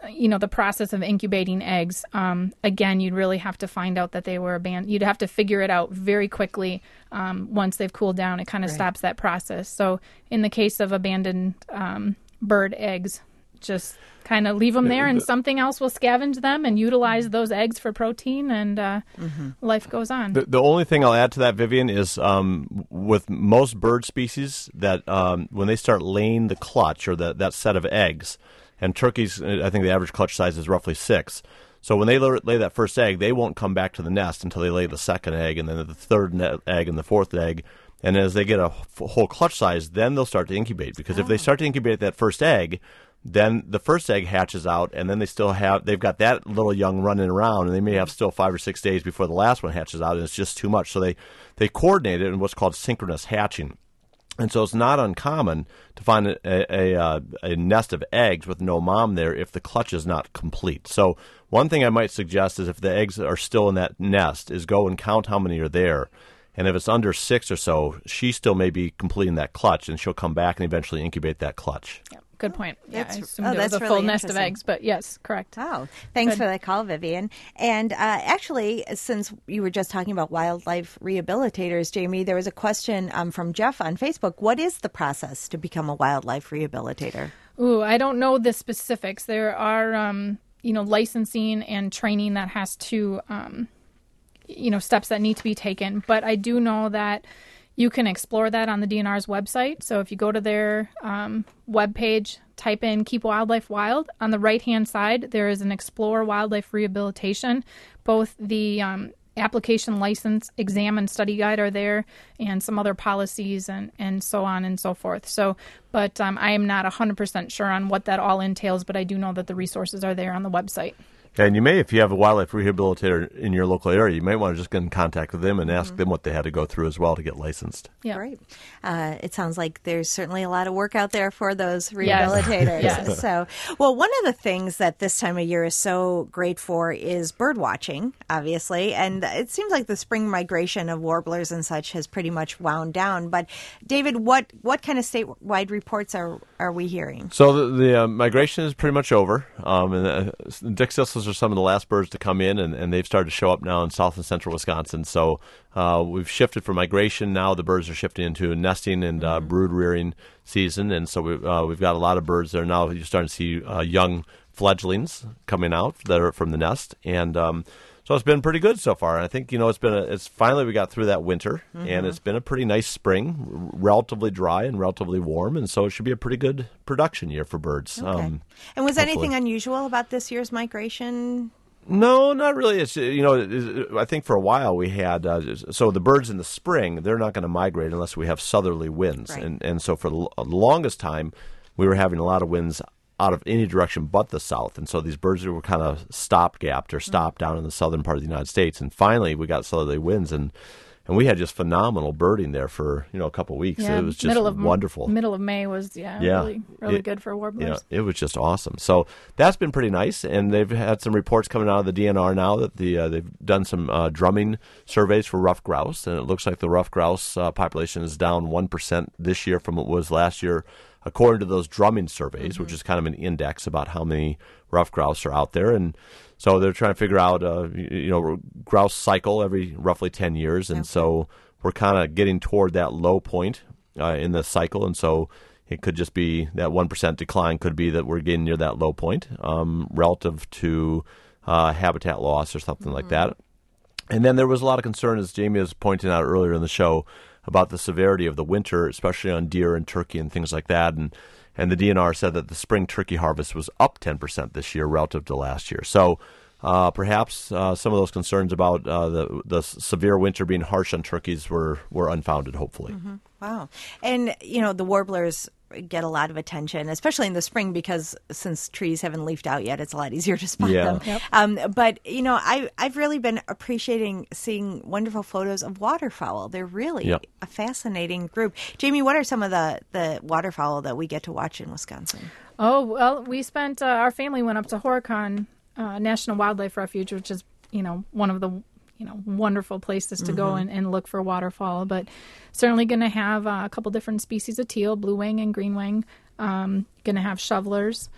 you know, the process of incubating eggs, um, again, you'd really have to find out that they were abandoned. You'd have to figure it out very quickly um, once they've cooled down. It kind of Right. stops that process. So in the case of abandoned um, bird eggs, just kind of leave them there and something else will scavenge them and utilize those eggs for protein, and uh, Mm-hmm. life goes on. The, the only thing I'll add to that, Vivian, is um, with most bird species that um, when they start laying the clutch or the, that set of eggs, and turkeys, I think the average clutch size is roughly six. So when they lay that first egg, they won't come back to the nest until they lay the second egg, and then the third ne- egg and the fourth egg. And as they get a f- whole clutch size, then they'll start to incubate. Because if they start to incubate that first egg, then the first egg hatches out, and then they still have, they've got that little young running around, and they may have still five or six days before the last one hatches out, and it's just too much. So they, they coordinate it in what's called synchronous hatching. And so it's not uncommon to find a, a, a, a nest of eggs with no mom there if the clutch is not complete. So one thing I might suggest is if the eggs are still in that nest is go and count how many are there. And if it's under six or so, she still may be completing that clutch, and she'll come back and eventually incubate that clutch. Yep. Good point. Yeah, That's- I assumed oh, it was that's a full really nest of interesting. eggs, but yes, correct. Oh, thanks Good. for that call, Vivian. And uh, actually, since you were just talking about wildlife rehabilitators, Jamie, there was a question um, from Jeff on Facebook. What is the process to become a wildlife rehabilitator? Ooh, I don't know the specifics. There are, um, you know, licensing and training that has to, um, you know, steps that need to be taken. But I do know that you can explore that on the D N R's website. So if you go to their um, webpage, type in Keep Wildlife Wild. On the right-hand side, there is an Explore Wildlife Rehabilitation. Both the um, application license, exam, and study guide are there, and some other policies and, and so on and so forth. So, but um, I am not one hundred percent sure on what that all entails, but I do know that the resources are there on the website. And you may, if you have a wildlife rehabilitator in your local area, you might want to just get in contact with them and ask mm-hmm. them what they had to go through as well to get licensed. Yeah. Great. Uh, it sounds like there's certainly a lot of work out there for those rehabilitators. Yes. Yes. So, well, one of the things that this time of year is so great for is bird watching, obviously. And it seems like the spring migration of warblers and such has pretty much wound down. But, David, what, what kind of statewide reports are, are we hearing? So the, the uh, migration is pretty much over. Um, and uh, Dick's thistles are some of the last birds to come in, and, and they've started to show up now in south and central Wisconsin. So uh, we've shifted from migration. Now the birds are shifting into nesting and uh, brood rearing season, and so we've, uh, we've got a lot of birds there now. You're starting to see uh, young fledglings coming out that are from the nest, and um, so it's been pretty good so far. And I think, you know, it's been a, it's finally we got through that winter, mm-hmm. and it's been a pretty nice spring, r- relatively dry and relatively warm, and so it should be a pretty good production year for birds. Okay. Um, and was hopefully. anything unusual about this year's migration? No, not really. It's, you know, it- it- I think for a while we had uh, so the birds in the spring, they're not going to migrate unless we have southerly winds, Right. and and so for the l- longest time we were having a lot of winds out of any direction but the south, and so these birds were kind of stop-gapped or stopped down in the southern part of the United States, and finally we got southerly winds, and and we had just phenomenal birding there for, you know, a couple of weeks. Yeah, It was just middle of, wonderful. Middle of May was, yeah, Yeah. really, really It- good for warblers. Yeah, it was just awesome. So that's been pretty nice, and they've had some reports coming out of the D N R now that the uh, they've done some uh, drumming surveys for ruffed grouse, and it looks like the ruffed grouse uh, population is down one percent this year from what it was last year, according to those drumming surveys, mm-hmm. which is kind of an index about how many ruffed grouse are out there. And so they're trying to figure out, uh, you, you know, grouse cycle every roughly ten years, and okay. so we're kind of getting toward that low point uh, in the cycle, and so it could just be that one percent decline could be that we're getting near that low point um, relative to uh, habitat loss or something mm-hmm. like that. And then there was a lot of concern, as Jamie was pointing out earlier in the show, about the severity of the winter, especially on deer and turkey and things like that. And and the D N R said that the spring turkey harvest was up ten percent this year relative to last year. So uh, perhaps uh, some of those concerns about uh, the the severe winter being harsh on turkeys were, were unfounded, hopefully. Mm-hmm. Wow. And, you know, the warblers get a lot of attention, especially in the spring, because since trees haven't leafed out yet, it's a lot easier to spot Yeah. them. Yep. Um, but, you know, I, I've really been appreciating seeing wonderful photos of waterfowl. They're really Yep. a fascinating group. Jamie, what are some of the, the waterfowl that we get to watch in Wisconsin? Oh, well, we spent, uh, our family went up to Horicon uh, National Wildlife Refuge, which is, you know, one of the, you know, wonderful places to mm-hmm. go and, and look for waterfowl. But certainly going to have uh, a couple different species of teal, blue wing and green wing. Um, going to have shovelers.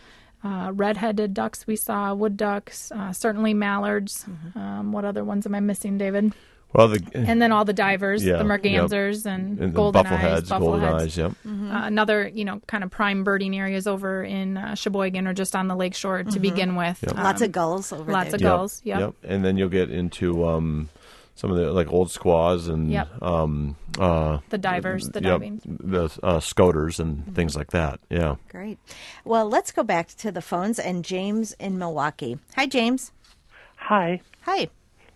uh, red-headed ducks we saw, wood ducks, uh, certainly mallards. Mm-hmm. Um, what other ones am I missing, David? Well, the, and then all the divers, yeah, the mergansers yep. and, and golden buffle eyes, heads, buffalo golden heads. eyes, yep. Mm-hmm. Uh, another, you know, kind of prime birding areas over in uh, Sheboygan or just on the lakeshore to mm-hmm. begin with. Yep. Um, lots of gulls over lots there. Lots of yep. gulls, yep. yep. And then you'll get into um, some of the like old squaws and yep. um, uh, the divers, the yep, diving, the uh, scoters and mm-hmm. things like that. Yeah. Great. Well, let's go back to the phones and James in Milwaukee. Hi, James. Hi. Hi.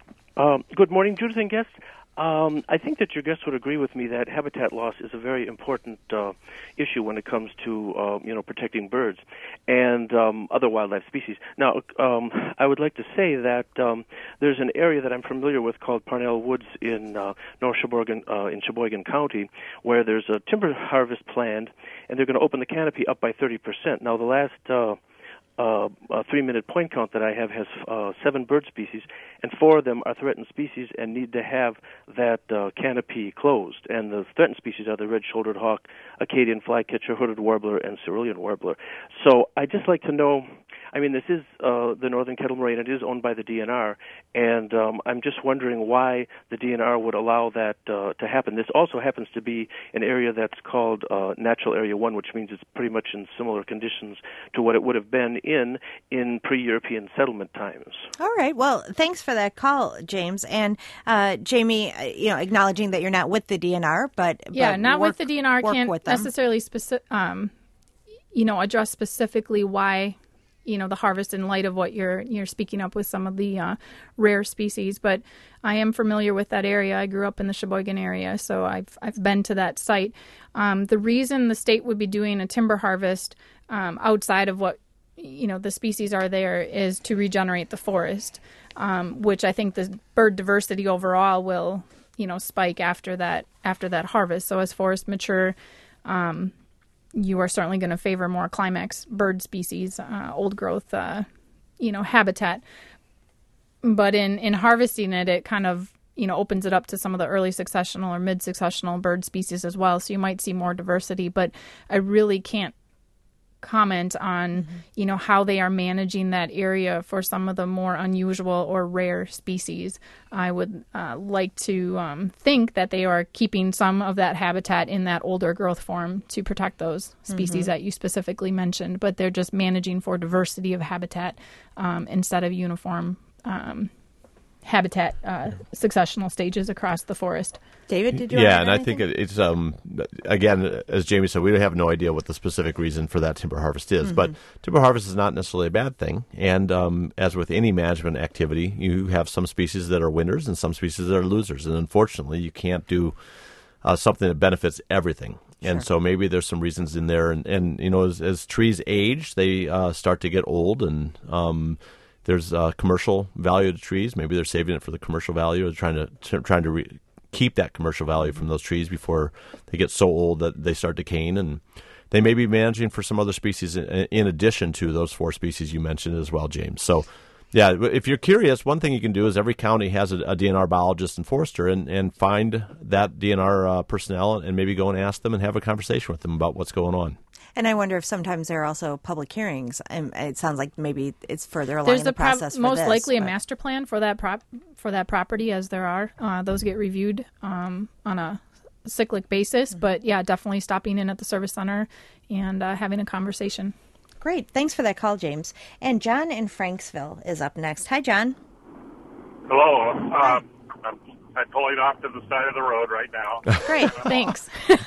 Um, good morning, Judith and guests. Um, I think that your guests would agree with me that habitat loss is a very important uh, issue when it comes to uh, you know protecting birds and um, other wildlife species. Now, um, I would like to say that um, there's an area that I'm familiar with called Parnell Woods in uh, North Sheboygan, uh, in Sheboygan County, where there's a timber harvest planned, and they're going to open the canopy up by thirty percent. Now, the last uh, Uh, a three-minute point count that I have has uh, seven bird species, and four of them are threatened species and need to have that uh, canopy closed. And the threatened species are the red-shouldered hawk, Acadian flycatcher, hooded warbler, and cerulean warbler. So I'd just like to know, I mean, this is uh, the Northern Kettle Moraine. It is owned by the D N R, and um, I'm just wondering why the D N R would allow that uh, to happen. This also happens to be an area that's called uh, Natural Area one, which means it's pretty much in similar conditions to what it would have been in in pre-European settlement times. All right. Well, thanks for that call, James. And uh, Jamie, you know, acknowledging that you're not with the D N R, but yeah, but not work, with the D N R. Can't necessarily specific, um, you know, address specifically why. You know, the harvest in light of what you're you're speaking up with some of the uh, rare species, but I am familiar with that area. I grew up in the Sheboygan area, so I've I've been to that site. Um, the reason the state would be doing a timber harvest um, outside of what you know the species are there is to regenerate the forest, um, which I think the bird diversity overall will you know spike after that after that harvest. So as forests mature. Um, you are certainly going to favor more climax bird species, uh, old growth, uh, you know, habitat. But in, in harvesting it, it kind of, you know, opens it up to some of the early successional or mid-successional bird species as well. So you might see more diversity, but I really can't comment on, mm-hmm. you know, how they are managing that area for some of the more unusual or rare species. I would uh, like to um, think that they are keeping some of that habitat in that older growth form to protect those species mm-hmm. that you specifically mentioned, but they're just managing for diversity of habitat um, instead of uniform um, habitat uh, successional stages across the forest. David, did you yeah, and anything? I think it, it's um again, as Jamie said, we have no idea what the specific reason for that timber harvest is. Mm-hmm. But timber harvest is not necessarily a bad thing. And um, as with any management activity, you have some species that are winners and some species that are losers. And unfortunately, you can't do uh, something that benefits everything. Sure. And so maybe there's some reasons in there. And, and you know, as, as trees age, they uh, start to get old and. Um, There's uh, commercial value to trees. Maybe they're saving it for the commercial value, or trying to t- trying to re- keep that commercial value from those trees before they get so old that they start decaying. And they may be managing for some other species in, in addition to those four species you mentioned as well, James. So, yeah, if you're curious, one thing you can do is every county has a, a D N R biologist and forester, and, and find that D N R uh, personnel and maybe go and ask them and have a conversation with them about what's going on. And I wonder if sometimes there are also public hearings. And it sounds like maybe it's further along There's in the pro- process. For most this, likely but. a master plan for that prop for that property, as there are. Uh, those get reviewed um, on a cyclic basis. Mm-hmm. But yeah, definitely stopping in at the service center and uh, having a conversation. Great, thanks for that call, James. And John in Franksville is up next. Hi, John. Hello. Um, I'm, I'm pulling off to the side of the road right now. Great, thanks.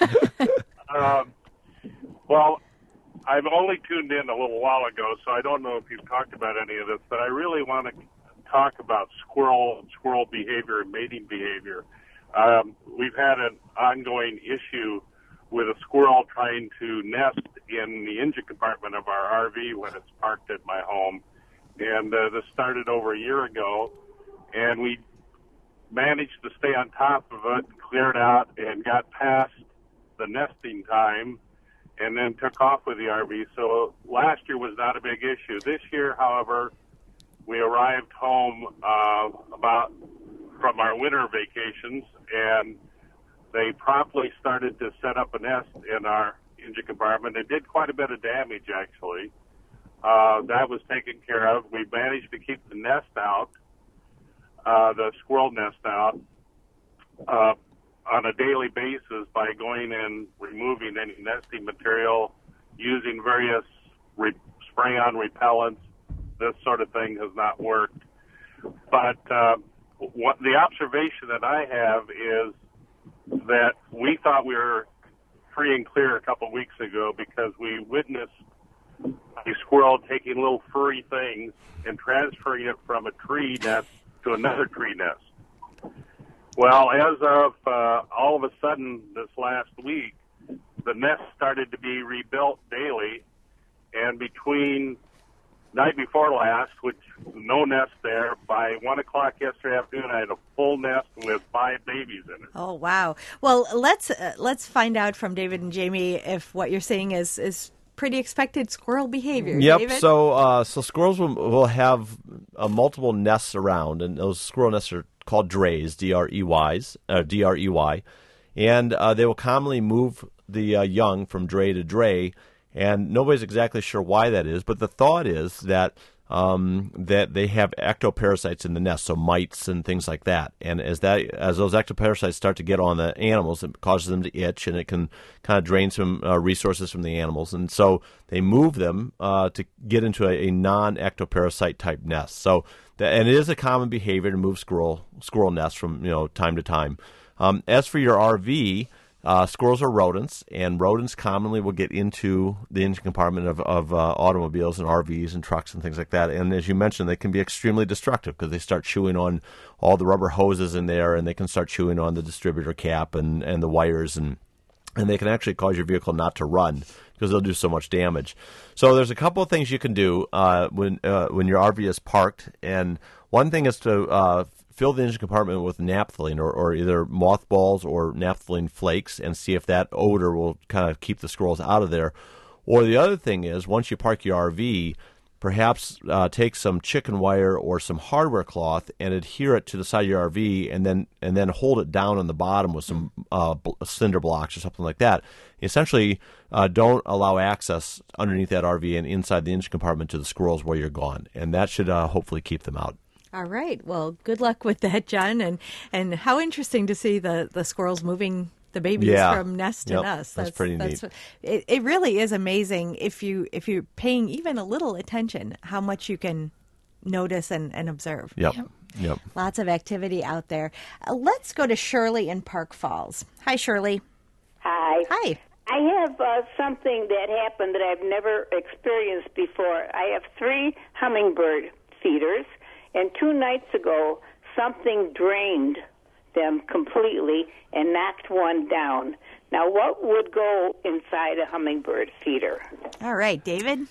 um, Well, I've only tuned in a little while ago, so I don't know if you've talked about any of this, but I really want to talk about squirrel squirrel behavior and mating behavior. Um, we've had an ongoing issue with a squirrel trying to nest in the engine compartment of our R V when it's parked at my home, and uh, this started over a year ago, and we managed to stay on top of it, cleared out, and got past the nesting time, and then took off with the R V. So last year was not a big issue. This year, however, we arrived home uh, about from our winter vacations, and they promptly started to set up a nest in our engine compartment. It did quite a bit of damage, actually. Uh, that was taken care of. We managed to keep the nest out, uh, the squirrel nest out, uh, on a daily basis by going and removing any nesting material, using various re- spray-on repellents. This sort of thing has not worked. But uh, what the observation that I have is that we thought we were free and clear a couple of weeks ago because we witnessed a squirrel taking little furry things and transferring it from a tree nest to another tree nest. Well, as of uh, all of a sudden this last week, the nest started to be rebuilt daily, and between night before last, which no nest there, by one o'clock yesterday afternoon, I had a full nest with five babies in it. Oh, wow. Well, let's uh, let's find out from David and Jamie if what you're saying is is pretty expected squirrel behavior. Yep. David? So uh, so squirrels will, will have uh, multiple nests around, and those squirrel nests are called drays, D R E Ys, uh, D R E Y, and uh, they will commonly move the uh, young from dray to dray. And nobody's exactly sure why that is, but the thought is that um, that they have ectoparasites in the nest, so mites and things like that. And as that as those ectoparasites start to get on the animals, it causes them to itch, and it can kind of drain some uh, resources from the animals. And so they move them uh, to get into a, a non-ectoparasite type nest. So that, and it is a common behavior to move squirrel squirrel nests from you know time to time. Um, as for your R V. Uh, squirrels are rodents, and rodents commonly will get into the engine compartment of, of uh, automobiles and R Vs and trucks and things like that. And as you mentioned, they can be extremely destructive because they start chewing on all the rubber hoses in there, and they can start chewing on the distributor cap and, and the wires, and and they can actually cause your vehicle not to run because they'll do so much damage. So there's a couple of things you can do uh, when uh, when your R V is parked, and one thing is to uh, fill the engine compartment with naphthalene or, or either mothballs or naphthalene flakes and see if that odor will kind of keep the squirrels out of there. Or the other thing is, once you park your R V, perhaps uh, take some chicken wire or some hardware cloth and adhere it to the side of your R V, and then and then hold it down on the bottom with some uh, cinder blocks or something like that. Essentially, uh, don't allow access underneath that R V and inside the engine compartment to the squirrels while you're gone, and that should uh, hopefully keep them out. All right. Well, good luck with that, John. And and how interesting to see the, the squirrels moving the babies yeah. from nest to yep. nest. That's, that's pretty that's, neat. It, it really is amazing if you if you're paying even a little attention how much you can notice and, and observe. Yep. yep. Yep. Lots of activity out there. Uh, let's go to Shirley in Park Falls. Hi, Shirley. Hi. Hi. I have uh, something that happened that I've never experienced before. I have three hummingbird feeders. And two nights ago, something drained them completely and knocked one down. Now, what would go inside a hummingbird feeder? All right, David?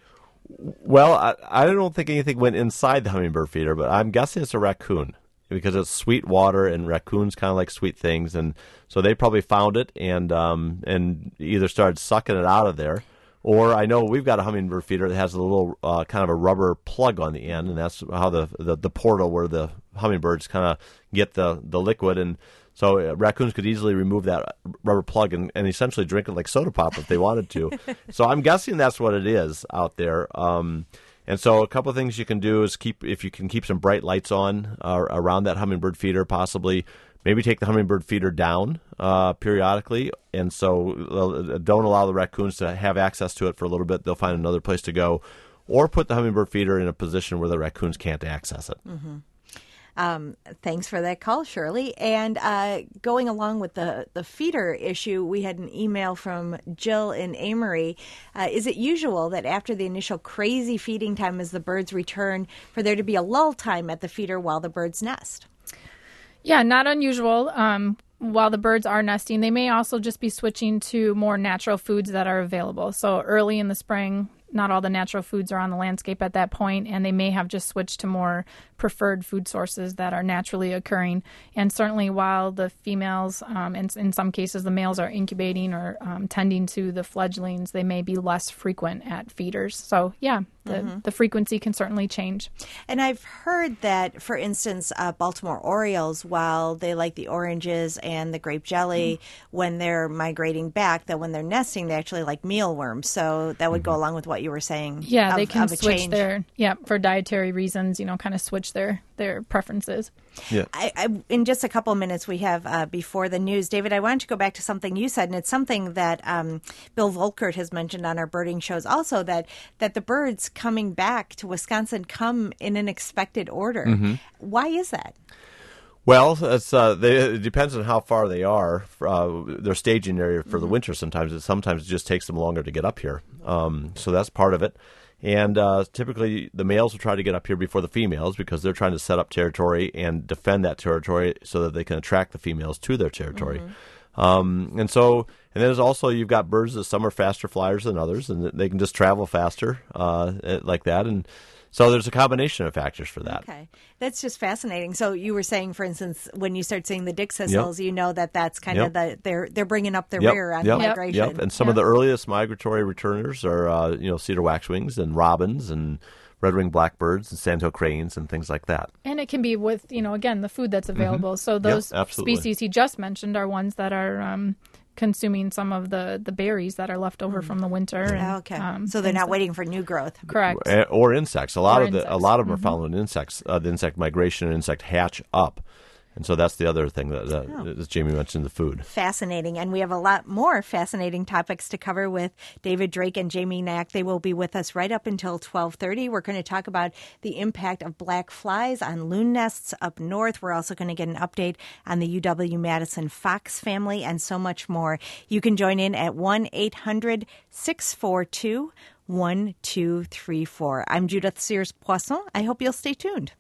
Well, I, I don't think anything went inside the hummingbird feeder, but I'm guessing it's a raccoon because it's sweet water, and raccoons kind of like sweet things. And so they probably found it and um, and either started sucking it out of there. Or I know we've got a hummingbird feeder that has a little uh, kind of a rubber plug on the end, and that's how the the, the portal where the hummingbirds kind of get the, the liquid. And so uh, raccoons could easily remove that rubber plug and, and essentially drink it like soda pop if they wanted to. So I'm guessing that's what it is out there. Um, and so a couple of things you can do is keep if you can keep some bright lights on uh, around that hummingbird feeder, possibly. Maybe take the hummingbird feeder down uh, periodically, and so uh, don't allow the raccoons to have access to it for a little bit. They'll find another place to go, or put the hummingbird feeder in a position where the raccoons can't access it. Mm-hmm. Um, thanks for that call, Shirley. And uh, going along with the, the feeder issue, we had an email from Jill in Amory. Uh, is it usual that after the initial crazy feeding time as the birds return, for there to be a lull time at the feeder while the birds nest? Yeah, not unusual. Um, while the birds are nesting, they may also just be switching to more natural foods that are available. So early in the spring, not all the natural foods are on the landscape at that point, and they may have just switched to more preferred food sources that are naturally occurring. And certainly while the females, um, and in some cases the males, are incubating or um, tending to the fledglings, they may be less frequent at feeders. So yeah, the, mm-hmm. the frequency can certainly change. And I've heard that, for instance, uh, Baltimore Orioles, while they like the oranges and the grape jelly, mm-hmm. when they're migrating back, that when they're nesting, they actually like mealworms. So that would mm-hmm. go along with what what you were saying. Yeah, of, they can of a switch change. their, yeah, for dietary reasons, you know, kind of switch their, their preferences. Yeah. I, I, in just a couple of minutes we have uh, before the news. David, I wanted to go back to something you said, and it's something that um, Bill Volkert has mentioned on our birding shows also, that, that the birds coming back to Wisconsin come in an expected order. Mm-hmm. Why is that? Well, it's, uh, they, it depends on how far they are. Uh, their staging area for the winter sometimes it sometimes it just takes them longer to get up here. Um, so that's part of it. And uh, typically the males will try to get up here before the females because they're trying to set up territory and defend that territory so that they can attract the females to their territory. Mm-hmm. Um, and so, and then there's also, you've got birds that some are faster flyers than others, and they can just travel faster uh, like that. And so there's a combination of factors for that. Okay. That's just fascinating. So you were saying, for instance, when you start seeing the dick thistles, yep. you know that that's kind yep. of the, they're they're bringing up their yep. rear on yep. migration. Yep. And some yep. of the earliest migratory returners are, uh, you know, cedar waxwings and robins and red-winged blackbirds and sandhill cranes and things like that. And it can be with, you know, again, the food that's available. Mm-hmm. So those yep, species he just mentioned are ones that are um, consuming some of the, the berries that are left over from the winter. And, okay. Um, so they're not so, waiting for new growth. Correct. Or insects. A lot or of the insects. a lot of them mm-hmm. are following insects, uh, the insect migration and insect hatch up. And so that's the other thing that, that oh. as Jamie mentioned, the food. Fascinating. And we have a lot more fascinating topics to cover with David Drake and Jamie Knack. They will be with us right up until twelve thirty. We're going to talk about the impact of black flies on loon nests up north. We're also going to get an update on the U W-Madison fox family and so much more. You can join in at one eight hundred six four two one two three four. I'm Judith Sears-Poisson. I hope you'll stay tuned.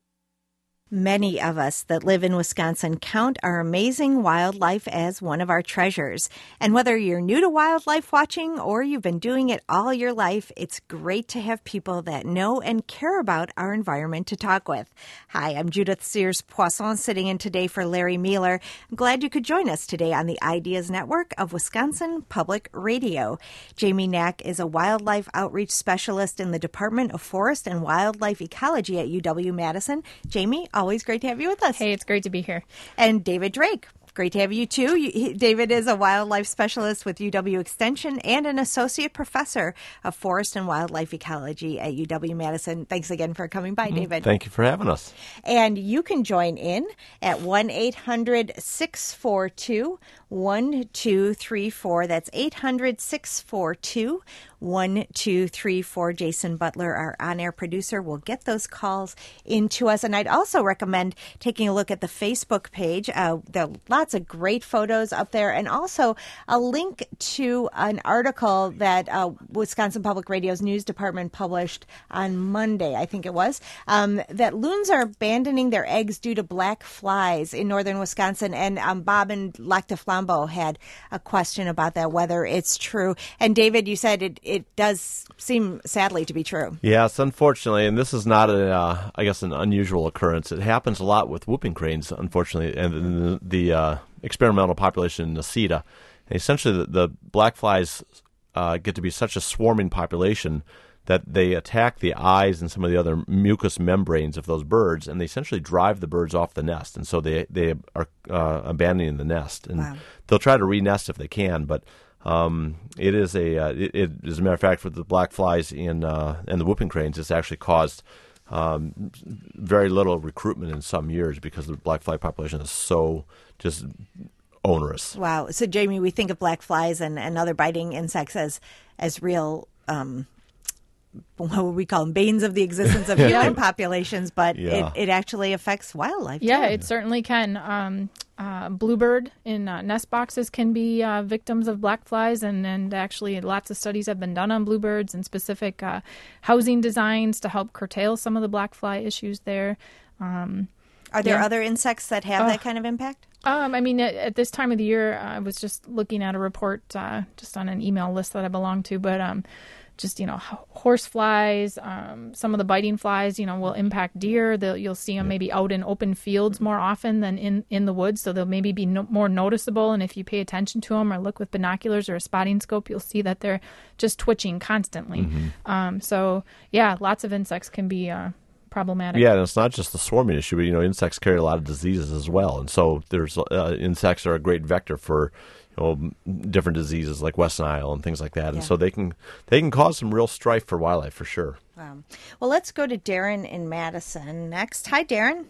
Many of us that live in Wisconsin count our amazing wildlife as one of our treasures. And whether you're new to wildlife watching or you've been doing it all your life, it's great to have people that know and care about our environment to talk with. Hi, I'm Judith Sears-Poisson, sitting in today for Larry Mueller. I'm glad you could join us today on the Ideas Network of Wisconsin Public Radio. Jamie Knack is a wildlife outreach specialist in the Department of Forest and Wildlife Ecology at U W-Madison. Jamie, always great to have you with us. Hey, it's great to be here. And David Drake. Great to have you, too. You, he, David is a wildlife specialist with U W Extension and an associate professor of forest and wildlife ecology at U W-Madison. Thanks again for coming by, David. Thank you for having us. And you can join in at one eight hundred six four two one two three four. That's eight hundred six four two one two three four. Jason Butler, our on-air producer, will get those calls into us. And I'd also recommend taking a look at the Facebook page. Uh, there are lots of great photos up there, and also a link to an article that uh, Wisconsin Public Radio's news department published on Monday, I think it was, um, that loons are abandoning their eggs due to black flies in northern Wisconsin. And um, Bob and Lac de Flambeau had a question about that, whether it's true. And David, you said it, it does seem sadly to be true. Yes, unfortunately, and this is not a, uh, I guess, an unusual occurrence. It happens a lot with whooping cranes, unfortunately, and the, the uh, experimental population in Necedah. And essentially, the, the black flies uh, get to be such a swarming population that they attack the eyes and some of the other mucous membranes of those birds, and they essentially drive the birds off the nest. And so they they are uh, abandoning the nest. And wow. They'll try to re-nest if they can, but um, it is a uh, it, it, as a matter of fact, with the black flies in uh, and the whooping cranes, it's actually caused um, very little recruitment in some years because the black fly population is so just onerous. Wow. So, Jamie, we think of black flies and, and other biting insects as as real. Um, what would we call them? Banes of the existence of human populations, but yeah. it, it actually affects wildlife. Yeah, too. it certainly can. Um, uh, bluebird in uh, nest boxes can be uh, victims of black flies, and, and actually lots of studies have been done on bluebirds and specific uh, housing designs to help curtail some of the black fly issues there. Um, Are there yeah. other insects that have uh, that kind of impact? Um, I mean, at, at this time of the year, I was just looking at a report uh, just on an email list that I belong to, but um, just, you know, horse flies, um, some of the biting flies, you know, will impact deer. They'll, you'll see them maybe out in open fields more often than in, in the woods, so they'll maybe be no, more noticeable. And if you pay attention to them or look with binoculars or a spotting scope, you'll see that they're just twitching constantly. Mm-hmm. Um, so, yeah, lots of insects can be uh, problematic. Yeah, and it's not just the swarming issue, but, you know, insects carry a lot of diseases as well. And so there's uh, insects are a great vector for, you know, different diseases like West Nile and things like that. And Yeah. so they can they can cause some real strife for wildlife for sure. Wow. Well, let's go to Darren in Madison next. Hi, Darren.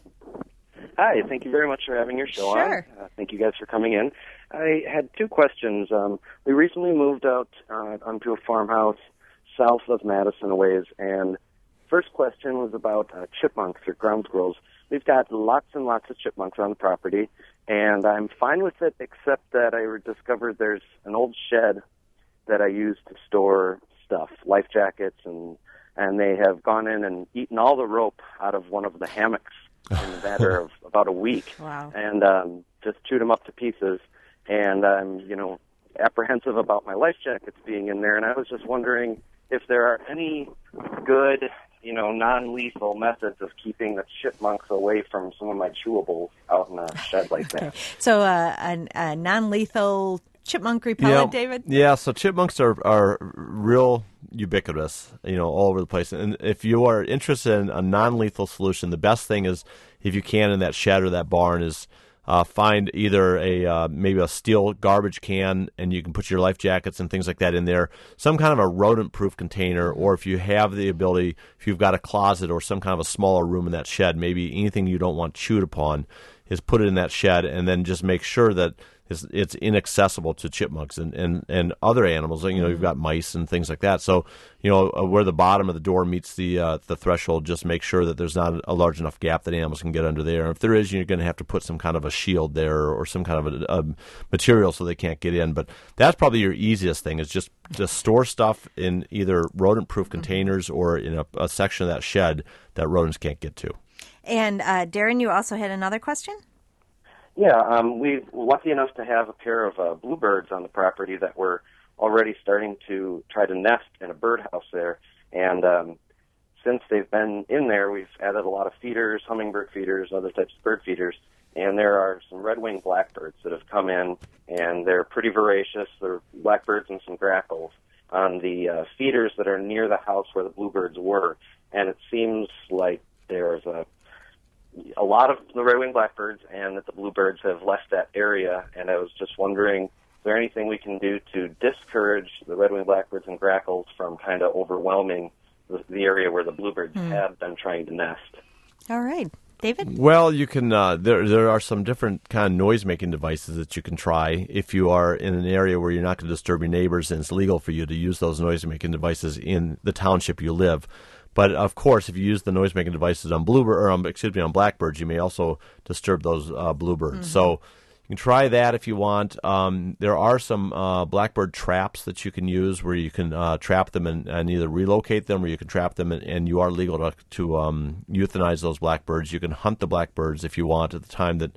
Hi, thank you very much for having your show Sure. on. Uh, thank you guys for coming in. I had two questions. Um, we recently moved out uh, onto a farmhouse south of Madison a ways, and first question was about uh, chipmunks or ground squirrels. We've got lots and lots of chipmunks on the property, and I'm fine with it except that I discovered there's an old shed that I use to store stuff, life jackets, and and they have gone in and eaten all the rope out of one of the hammocks in a matter of about a week. Wow. And um, just chewed them up to pieces. And I'm, you know, apprehensive about my life jackets being in there. And I was just wondering if there are any good, you know, non-lethal methods of keeping the chipmunks away from some of my chewables out in a shed like that. So uh, a, a non-lethal chipmunk repellent, Yeah, David? Yeah, so chipmunks are, are real ubiquitous, you know, all over the place. And if you are interested in a non-lethal solution, the best thing is, if you can, in that shed or that barn, is uh, find either a uh, maybe a steel garbage can, and you can put your life jackets and things like that in there, some kind of a rodent-proof container, or if you have the ability, if you've got a closet or some kind of a smaller room in that shed, maybe anything you don't want chewed upon, is put it in that shed, and then just make sure that it's, it's inaccessible to chipmunks and, and, and other animals. You know, you've got mice and things like that. So, you know, uh, where the bottom of the door meets the uh, the threshold, just make sure that there's not a large enough gap that animals can get under there. And if there is, you're going to have to put some kind of a shield there or some kind of a, a material so they can't get in. But that's probably your easiest thing, is just to store stuff in either rodent-proof containers or in a, a section of that shed that rodents can't get to. And uh, Darren, you also had another question? Yeah, um, we were lucky enough to have a pair of uh, bluebirds on the property that were already starting to try to nest in a birdhouse there. And um, since they've been in there, we've added a lot of feeders, hummingbird feeders, other types of bird feeders. And there are some red-winged blackbirds that have come in, and they're pretty voracious. They're blackbirds and some grackles on the uh, feeders that are near the house where the bluebirds were. And it seems like there's a a lot of the red-winged blackbirds, and that the bluebirds have left that area. And I was just wondering, is there anything we can do to discourage the red-winged blackbirds and grackles from kind of overwhelming the, the area where the bluebirds Hmm. have been trying to nest? All right. David? Well, you can. Uh, there, there are some different kind of noise-making devices that you can try if you are in an area where you're not going to disturb your neighbors, and it's legal for you to use those noise-making devices in the township you live. But of course, if you use the noise-making devices on bluebird, or um, excuse me, on blackbirds, you may also disturb those uh, bluebirds. Mm-hmm. So you can try that if you want. Um, there are some uh, blackbird traps that you can use where you can uh, trap them and, and either relocate them, or you can trap them, and, and you are legal to, to um, euthanize those blackbirds. You can hunt the blackbirds if you want at the time that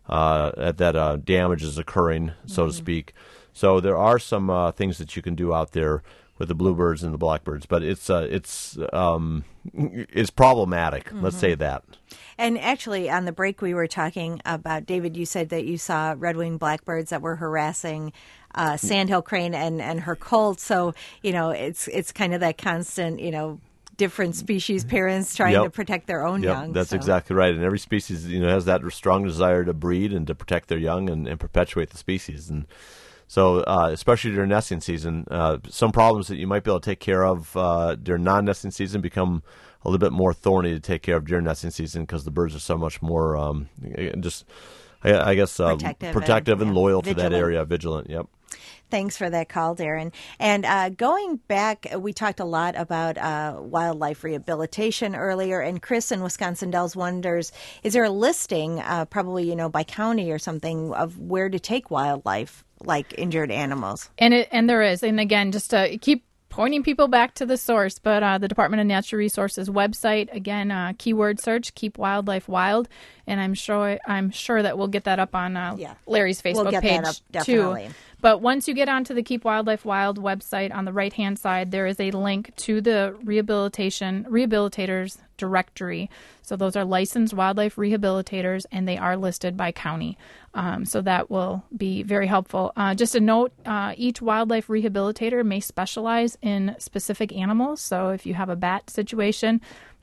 uh, that uh, damage is occurring, so Mm-hmm. to speak. So there are some uh, things that you can do out there with the bluebirds and the blackbirds, but it's uh, it's um, it's problematic. Mm-hmm. Let's say that. And actually, on the break, we were talking about, David, you said that you saw red-winged blackbirds that were harassing uh, sandhill crane and, and her colt. So, you know, it's it's kind of that constant, you know, different species parents trying Yep. to protect their own Yep, young. that's so. exactly right. And every species, you know, has that strong desire to breed and to protect their young and, and perpetuate the species. And so, uh, especially during nesting season, uh, some problems that you might be able to take care of uh, during non-nesting season become a little bit more thorny to take care of during nesting season, because the birds are so much more um, just, I, I guess, uh, Protective protective and, and, yeah, loyal to vigilant. that area, vigilant. Yep. Thanks for that call, Darren. And uh, going back, we talked a lot about uh, wildlife rehabilitation earlier, and Chris in Wisconsin Dells wonders, is there a listing, uh, probably, you know, by county or something, of where to take wildlife, like injured animals? And it and there is. And again, just to keep pointing people back to the source, but uh, the Department of Natural Resources website, again, uh, keyword search, Keep Wildlife Wild, and I'm sure I'm sure that we'll get that up on uh, Yeah. Larry's Facebook We'll get page that up, definitely. too. But once you get onto the Keep Wildlife Wild website, on the right-hand side, there is a link to the rehabilitation rehabilitators directory. So those are licensed wildlife rehabilitators, and they are listed by county. Um, so that will be very helpful. Uh, just a note, uh, each wildlife rehabilitator may specialize in specific animals. So if you have a bat situation, that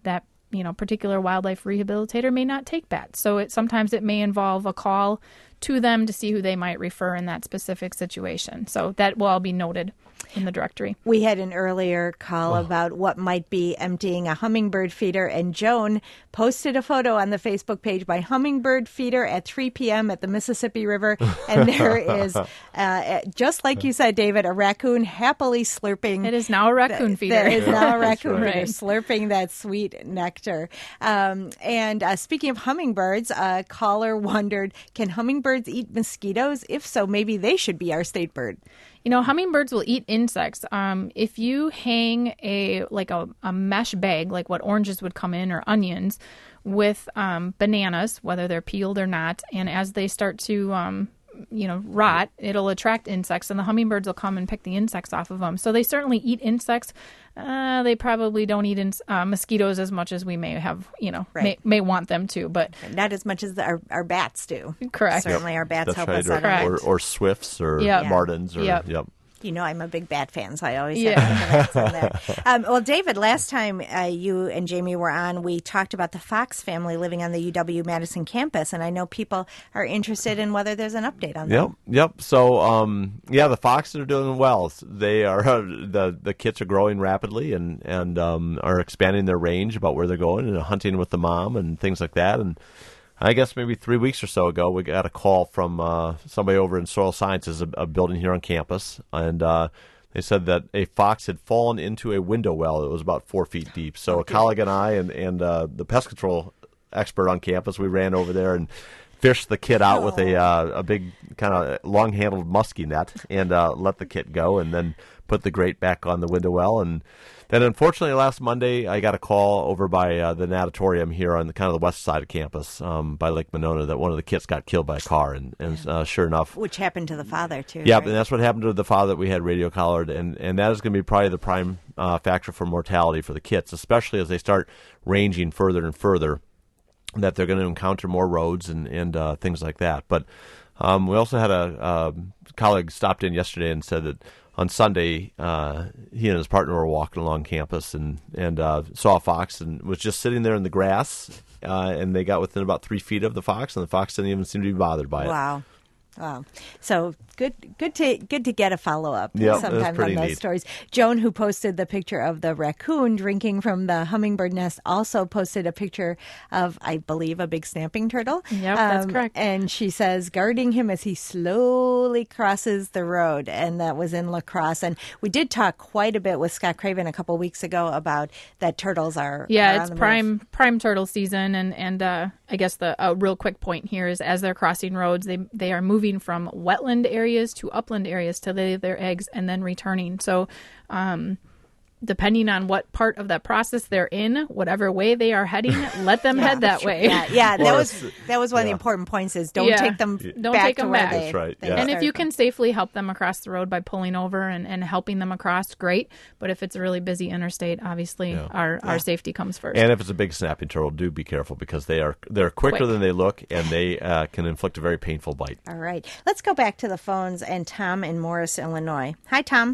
you know, particular wildlife rehabilitator may not take bats. So it sometimes it may involve a call to them to see who they might refer in that specific situation. So that will all be noted in the directory. We had an earlier call oh. about what might be emptying a hummingbird feeder, and Joan posted a photo on the Facebook page by hummingbird feeder at three p.m. at the Mississippi River, and there is, uh, just like you said, David, a raccoon happily slurping. It is now a raccoon feeder. There is yeah, now a raccoon right. feeder slurping that sweet nectar. Um, and uh, speaking of hummingbirds, a caller wondered, can hummingbirds eat mosquitoes? If so, maybe they should be our state bird. You know, hummingbirds will eat insects. Um, if you hang a like a, a mesh bag, like what oranges would come in, or onions, with um, bananas, whether they're peeled or not, and as they start to, um, you know, rot, it'll attract insects, and the hummingbirds will come and pick the insects off of them. So they certainly eat insects. Uh, they probably don't eat in, uh, mosquitoes as much as we may have, you know, right. may, may want them to, but not as much as our, our bats do. Correct. Certainly, yep. our bats That's help right. us or, out. Or, or swifts or yep. martins or yep. yep. You know, I'm a big bat fan, so I always yeah. have on that. Um, well, David, last time uh, you and Jamie were on, we talked about the Fox family living on the U W-Madison campus, and I know people are interested in whether there's an update on that. Yep, yep. So, um, yeah, the foxes are doing well. They are the the kits are growing rapidly and and um, are expanding their range about where they're going and hunting with the mom and things like that. And I guess maybe three weeks or so ago, we got a call from uh, somebody over in Soil Sciences, a, a building here on campus, and uh, they said that a fox had fallen into a window well that was about four feet deep. So okay. a colleague and I and, and uh, the pest control expert on campus, we ran over there and fished the kit out oh. with a uh, a big kind of long-handled musky net and uh, let the kit go, and then put the grate back on the window well. And then, unfortunately, last Monday, I got a call over by uh, the natatorium here on the kind of the west side of campus um, by Lake Monona that one of the kits got killed by a car, and, and uh, sure enough, which happened to the father too. Yeah, right? and that's what happened to the father that we had radio collared, and and that is going to be probably the prime uh, factor for mortality for the kits, especially as they start ranging further and further. That they're going to encounter more roads and and uh, things like that. But um, we also had a, a colleague stopped in yesterday and said that on Sunday uh, he and his partner were walking along campus and and uh, saw a fox and was just sitting there in the grass, uh, and they got within about three feet of the fox, and the fox didn't even seem to be bothered by it. Wow. Wow. So good good to good to get a follow-up yep, sometimes on those neat. stories. Joan, who posted the picture of the raccoon drinking from the hummingbird nest, also posted a picture of, I believe, a big snapping turtle. Yep, um, that's correct. And she says, guarding him as he slowly crosses the road. And that was in La Crosse. And we did talk quite a bit with Scott Craven a couple weeks ago about that turtles are Yeah, are it's on the prime move. prime turtle season. And, and uh, I guess the uh, real quick point here is as they're crossing roads, they, they are moving from wetland areas to upland areas to lay their eggs and then returning. So um, depending on what part of that process they're in, whatever way they are heading, let them yeah, head that sure. way. Yeah, yeah well, that was that was one yeah. of the important points is don't yeah. take them don't back take to them where back. they, That's right. they Yeah. And if you from. can safely help them across the road by pulling over and, and helping them across, great. But if it's a really busy interstate, obviously Yeah. our, Yeah. our safety comes first. And if it's a big snapping turtle, do be careful because they are they're quicker Quick. than they look, and they uh, can inflict a very painful bite. All right. Let's go back to the phones and Tom in Morris, Illinois. Hi, Tom.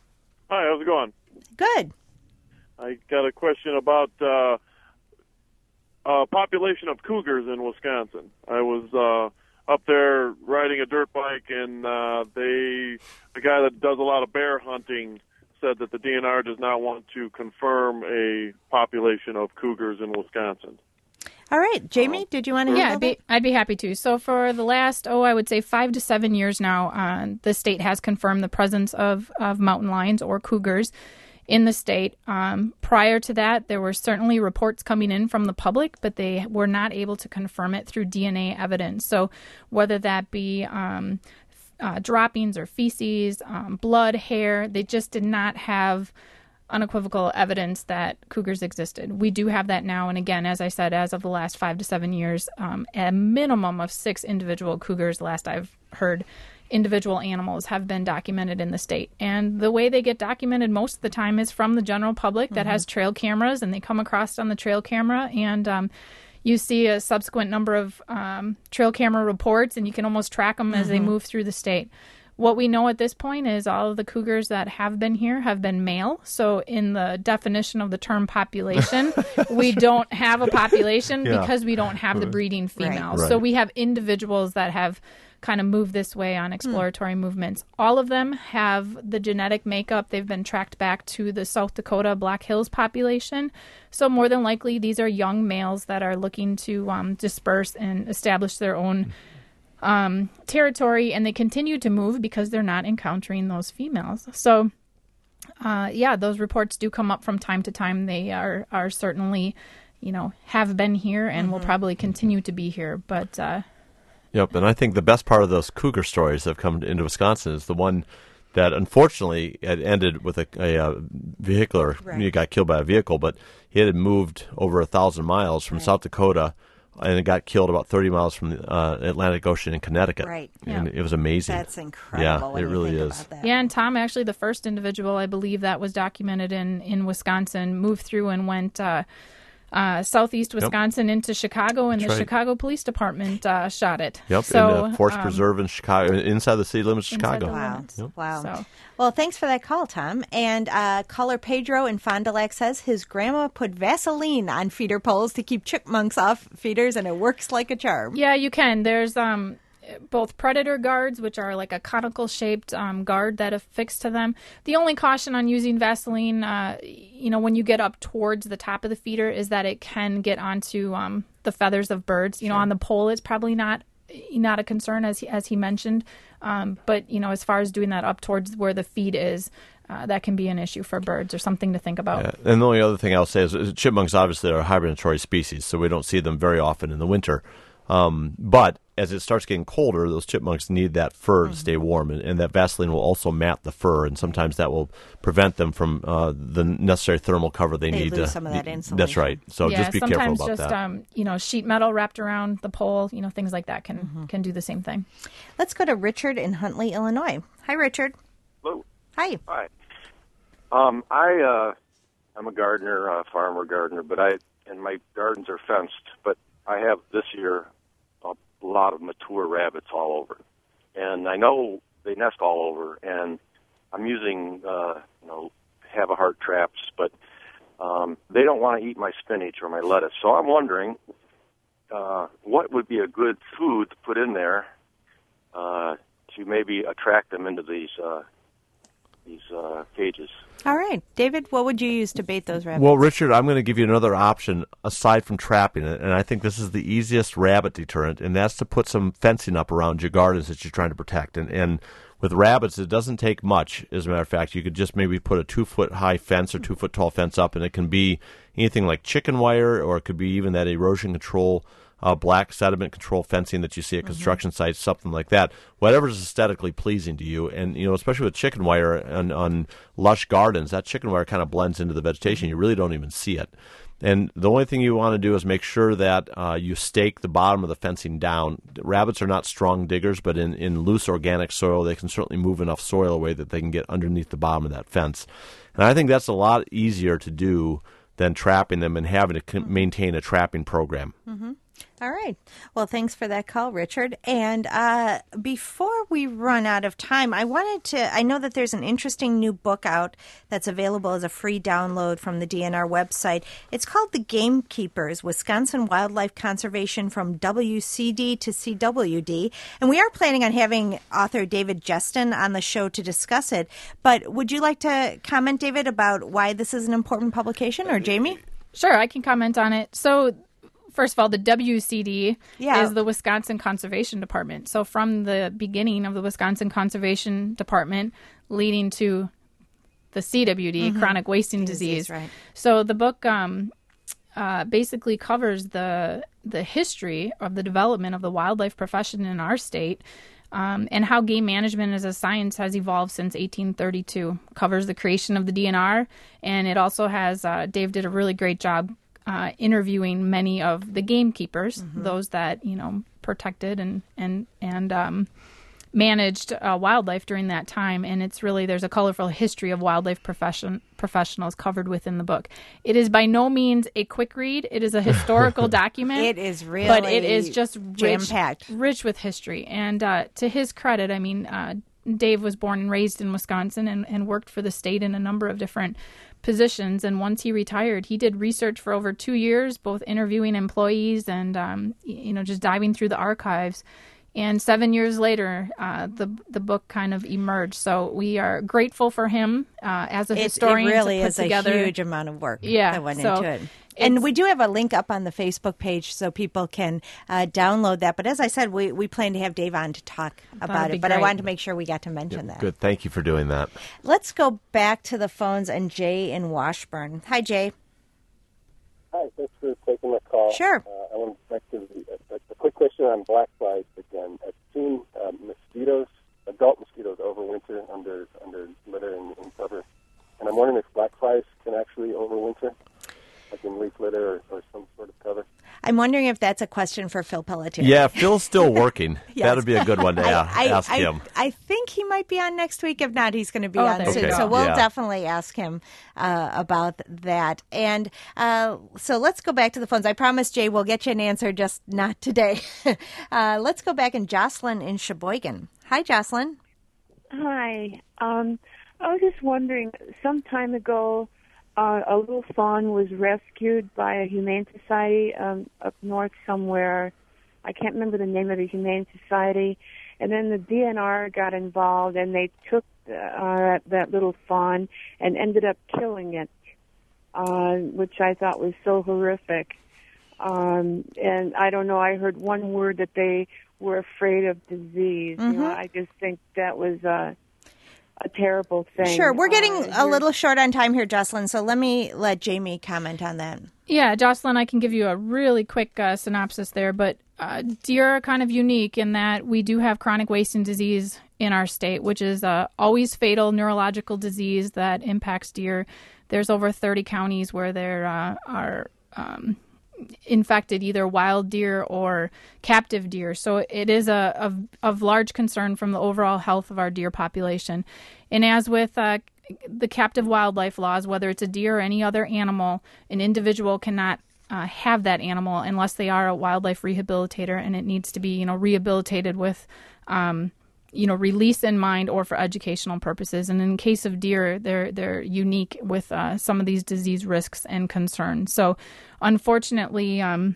Hi, how's it going? Good. I got a question about uh, uh, population of cougars in Wisconsin. I was uh, up there riding a dirt bike, and uh, they, the guy that does a lot of bear hunting said that the D N R does not want to confirm a population of cougars in Wisconsin. All right. Jamie, did you want to hear Yeah, I'd be, I'd be happy to. So for the last, oh, I would say five to seven years now, uh, the state has confirmed the presence of, of mountain lions or cougars in the state. Um, prior to that, there were certainly reports coming in from the public, but they were not able to confirm it through D N A evidence. So whether that be um, uh, droppings or feces, um, blood, hair, they just did not have unequivocal evidence that cougars existed. We do have that now. And again, as I said, as of the last five to seven years, um, a minimum of six individual cougars, last I've heard, individual animals have been documented in the state. And the way they get documented most of the time is from the general public that mm-hmm. has trail cameras, and they come across on the trail camera, and um, you see a subsequent number of um, trail camera reports, and you can almost track them mm-hmm. as they move through the state. What we know at this point is all of the cougars that have been here have been male. So in the definition of the term population, we don't have a population Yeah. because we don't have the breeding females. Right. So we have individuals that have kind of moved this way on exploratory Hmm. movements. All of them have the genetic makeup. They've been tracked back to the South Dakota Black Hills population. So more than likely, these are young males that are looking to um, disperse and establish their own um, territory, and they continue to move because they're not encountering those females. So, uh, yeah, those reports do come up from time to time. They are, are certainly, you know, have been here and will probably continue to be here. But, uh, Yep, and I think the best part of those cougar stories that have come into Wisconsin is the one that unfortunately had ended with a, a, a vehicular. Right. He got killed by a vehicle, but he had moved over a thousand miles from Right. South Dakota, and it got killed about thirty miles from the uh, Atlantic Ocean in Connecticut. Right. And Yeah. it was amazing. That's incredible. Yeah, when it you really think is. about that. yeah, and Tom, actually the first individual, I believe, that was documented in, in Wisconsin, moved through and went uh, uh, southeast Wisconsin into Chicago, and That's the right. Chicago Police Department uh, shot it. Yep, So, in the Forest um, Preserve in Chicago, inside the city limits of inside Chicago. the Wow. limits. Yep. Wow. So- Well, thanks for that call, Tom. And uh, caller Pedro in Fond du Lac says his grandma put Vaseline on feeder poles to keep chipmunks off feeders, and it works like a charm. Yeah, you can. There's um, both predator guards, which are like a conical shaped um, guard that affix to them. The only caution on using Vaseline, uh, you know, when you get up towards the top of the feeder, is that it can get onto um, the feathers of birds. You know, on the pole, it's probably not not a concern, as he, as he mentioned. Um, but, you know, as far as doing that up towards where the feed is, uh, that can be an issue for birds or something to think about. Yeah. And the only other thing I'll say is, is chipmunks obviously are a hibernatory species, so we don't see them very often in the winter. Um, but as it starts getting colder, those chipmunks need that fur Mm-hmm. to stay warm, and, and that Vaseline will also mat the fur, and sometimes that will prevent them from uh, the necessary thermal cover they, They need lose to. some of that That's insulation. right. So yeah, just be careful sometimes about just, that. um, you know, sheet metal wrapped around the pole, you know, things like that can, can do the same thing. Let's go to Richard in Huntley, Illinois. Hi, Richard. Hello. Hi. Hi. Um, I uh, I'm a gardener, a farmer gardener, but I and my gardens are fenced. But I have this year a lot of mature rabbits all over, and I know they nest all over. And I'm using uh, you know have a heart traps, but um, they don't want to eat my spinach or my lettuce. So I'm wondering uh, what would be a good food to put in there uh, to maybe attract them into these uh, these uh, cages. All right. David, what would you use to bait those rabbits? Well, Richard, I'm going to give you another option aside from trapping it, and I think this is the easiest rabbit deterrent, and that's to put some fencing up around your gardens that you're trying to protect. And, and with rabbits, it doesn't take much. As a matter of fact, you could just maybe put a two-foot-high fence or two-foot-tall fence up, and it can be anything like chicken wire, or it could be even that erosion control, uh, black sediment control fencing that you see at construction sites, something like that. Whatever's aesthetically pleasing to you, and you know, especially with chicken wire on, on lush gardens, that chicken wire kind of blends into the vegetation. You really don't even see it. And the only thing you want to do is make sure that uh, you stake the bottom of the fencing down. Rabbits are not strong diggers, but in, in loose organic soil, they can certainly move enough soil away that they can get underneath the bottom of that fence. And I think that's a lot easier to do than trapping them and having to con- maintain a trapping program. Mm-hmm. All right. Well, thanks for that call, Richard. And uh, before we run out of time, I wanted to, I know that there's an interesting new book out that's available as a free download from the D N R website. It's called The Gamekeepers, Wisconsin Wildlife Conservation from W C D to C W D. And we are planning on having author David Jeston on the show to discuss it. But would you like to comment, David, about why this is an important publication, or Jamie? Sure, I can comment on it. So, first of all, the W C D Yeah. is the Wisconsin Conservation Department. So from the beginning of the Wisconsin Conservation Department leading to the C W D, Mhm. chronic wasting Disease, disease. right. So the book um, uh, basically covers the the history of the development of the wildlife profession in our state. Um, and how game management as a science has evolved since eighteen thirty-two. Covers the creation of the D N R, and it also has, uh, Dave did a really great job uh, interviewing many of the gamekeepers, Mhm. those that, you know, protected and, and, and um, managed uh, wildlife during that time. And it's really, there's a colorful history of wildlife profession professionals covered within the book. It is by no means a quick read. It is a historical document. It is really But it is just rich, jam-packed. rich with history. And uh, to his credit, I mean, uh, Dave was born and raised in Wisconsin and, and worked for the state in a number of different positions. And once he retired, he did research for over two years, both interviewing employees and, um, you know, just diving through the archives. And seven years later, uh, the the book kind of emerged. So we are grateful for him uh, as a it, historian. It really to put is together. a huge amount of work yeah, that went so into it. And we do have a link up on the Facebook page so people can uh, download that. But as I said, we, we plan to have Dave on to talk about it. But great. I wanted to make sure we got to mention Yep, that. Good. Thank you for doing that. Let's go back to the phones and Jay in Washburn. Hi, Jay. Hi, thanks for taking my call. Sure. Uh, I want to back to the, uh, a quick question on black flies again. I've seen uh, mosquitoes, adult mosquitoes, overwinter under under litter and, and cover, and I'm wondering if black flies can actually overwinter, like in leaf litter or, or some sort of cover. I'm wondering if that's a question for Phil Pelletier. Yeah, Phil's still working. Yes. That'd be a good one to I, uh, I, ask I, him. I think he might be on next week. If not, he's going to be Oh, on there soon. you So go. we'll Yeah. definitely ask him uh, about that. And uh, so let's go back to the phones. I promise, Jay, we'll get you an answer, just not today. uh, let's go back and Jocelyn in Sheboygan. Hi, Jocelyn. Hi. Um, I was just wondering, some time ago, uh, a little fawn was rescued by a humane society um, up north somewhere. I can't remember the name of the humane society. And then the D N R got involved, and they took uh, that little fawn and ended up killing it, uh, which I thought was so horrific. Um, and I don't know, I heard one word that they were afraid of disease. Mm-hmm. You know, I just think that was uh, a terrible thing. Sure. We're getting uh, a little short on time here, Jocelyn, so let me let Jamie comment on that. Yeah, Jocelyn, I can give you a really quick uh, synopsis there, but uh, deer are kind of unique in that we do have chronic wasting disease in our state, which is a always fatal neurological disease that impacts deer. There's over thirty counties where there uh, are um, infected either wild deer or captive deer. So it is a of, of large concern from the overall health of our deer population. And as with uh, the captive wildlife laws, whether it's a deer or any other animal, an individual cannot uh, have that animal unless they are a wildlife rehabilitator, and it needs to be, you know, rehabilitated with, um, you know, release in mind or for educational purposes. And in case of deer, they're they're unique with uh, some of these disease risks and concerns. So, unfortunately, um,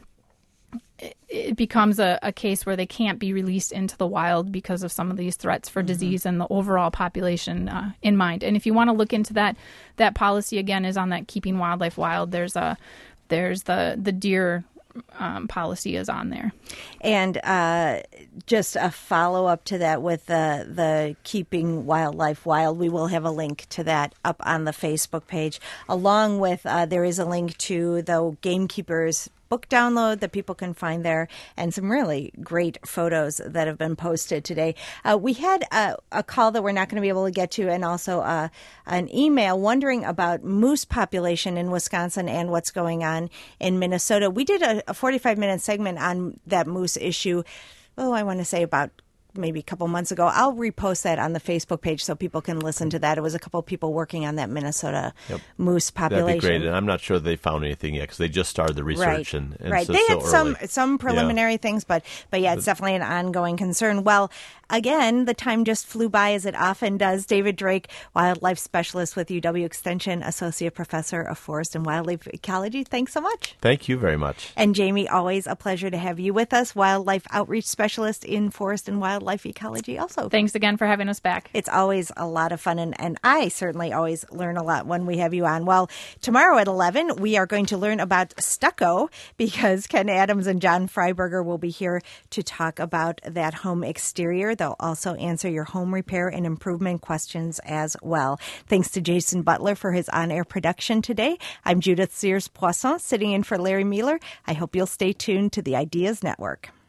it, it becomes a, a case where they can't be released into the wild because of some of these threats for mm-hmm. disease and the overall population uh, in mind. And if you want to look into that, that policy again is on that Keeping Wildlife Wild. There's a there's the the deer. Um, policy is on there. And uh, just a follow-up to that with the, the Keeping Wildlife Wild, we will have a link to that up on the Facebook page, along with uh, there is a link to the Gamekeepers book download that people can find there, and some really great photos that have been posted today. Uh, we had a, a call that we're not going to be able to get to, and also uh, an email wondering about moose population in Wisconsin and what's going on in Minnesota. We did a, a forty-five minute segment on that moose issue, oh, I want to say about maybe a couple months ago. I'll repost that on the Facebook page so people can listen to that. It was a couple of people working on that Minnesota yep. moose population. That'd be great. And I'm not sure they found anything yet because they just started the research. Right. And, and right. so They had so some early. some preliminary yeah. things, but, but yeah, it's but, definitely an ongoing concern. Well, again, the time just flew by as it often does. David Drake, wildlife specialist with U W Extension, associate professor of forest and wildlife ecology. Thanks so much. Thank you very much. And Jamie, always a pleasure to have you with us, wildlife outreach specialist in forest and wildlife ecology also. Thanks again for having us back. It's always a lot of fun, and, and I certainly always learn a lot when we have you on. Well, tomorrow at eleven, we are going to learn about stucco because Ken Adams and John Freiberger will be here to talk about that home exterior. They'll also answer your home repair and improvement questions as well. Thanks to Jason Butler for his on-air production today. I'm Judith Sears-Poisson, sitting in for Larry Mueller. I hope you'll stay tuned to the Ideas Network.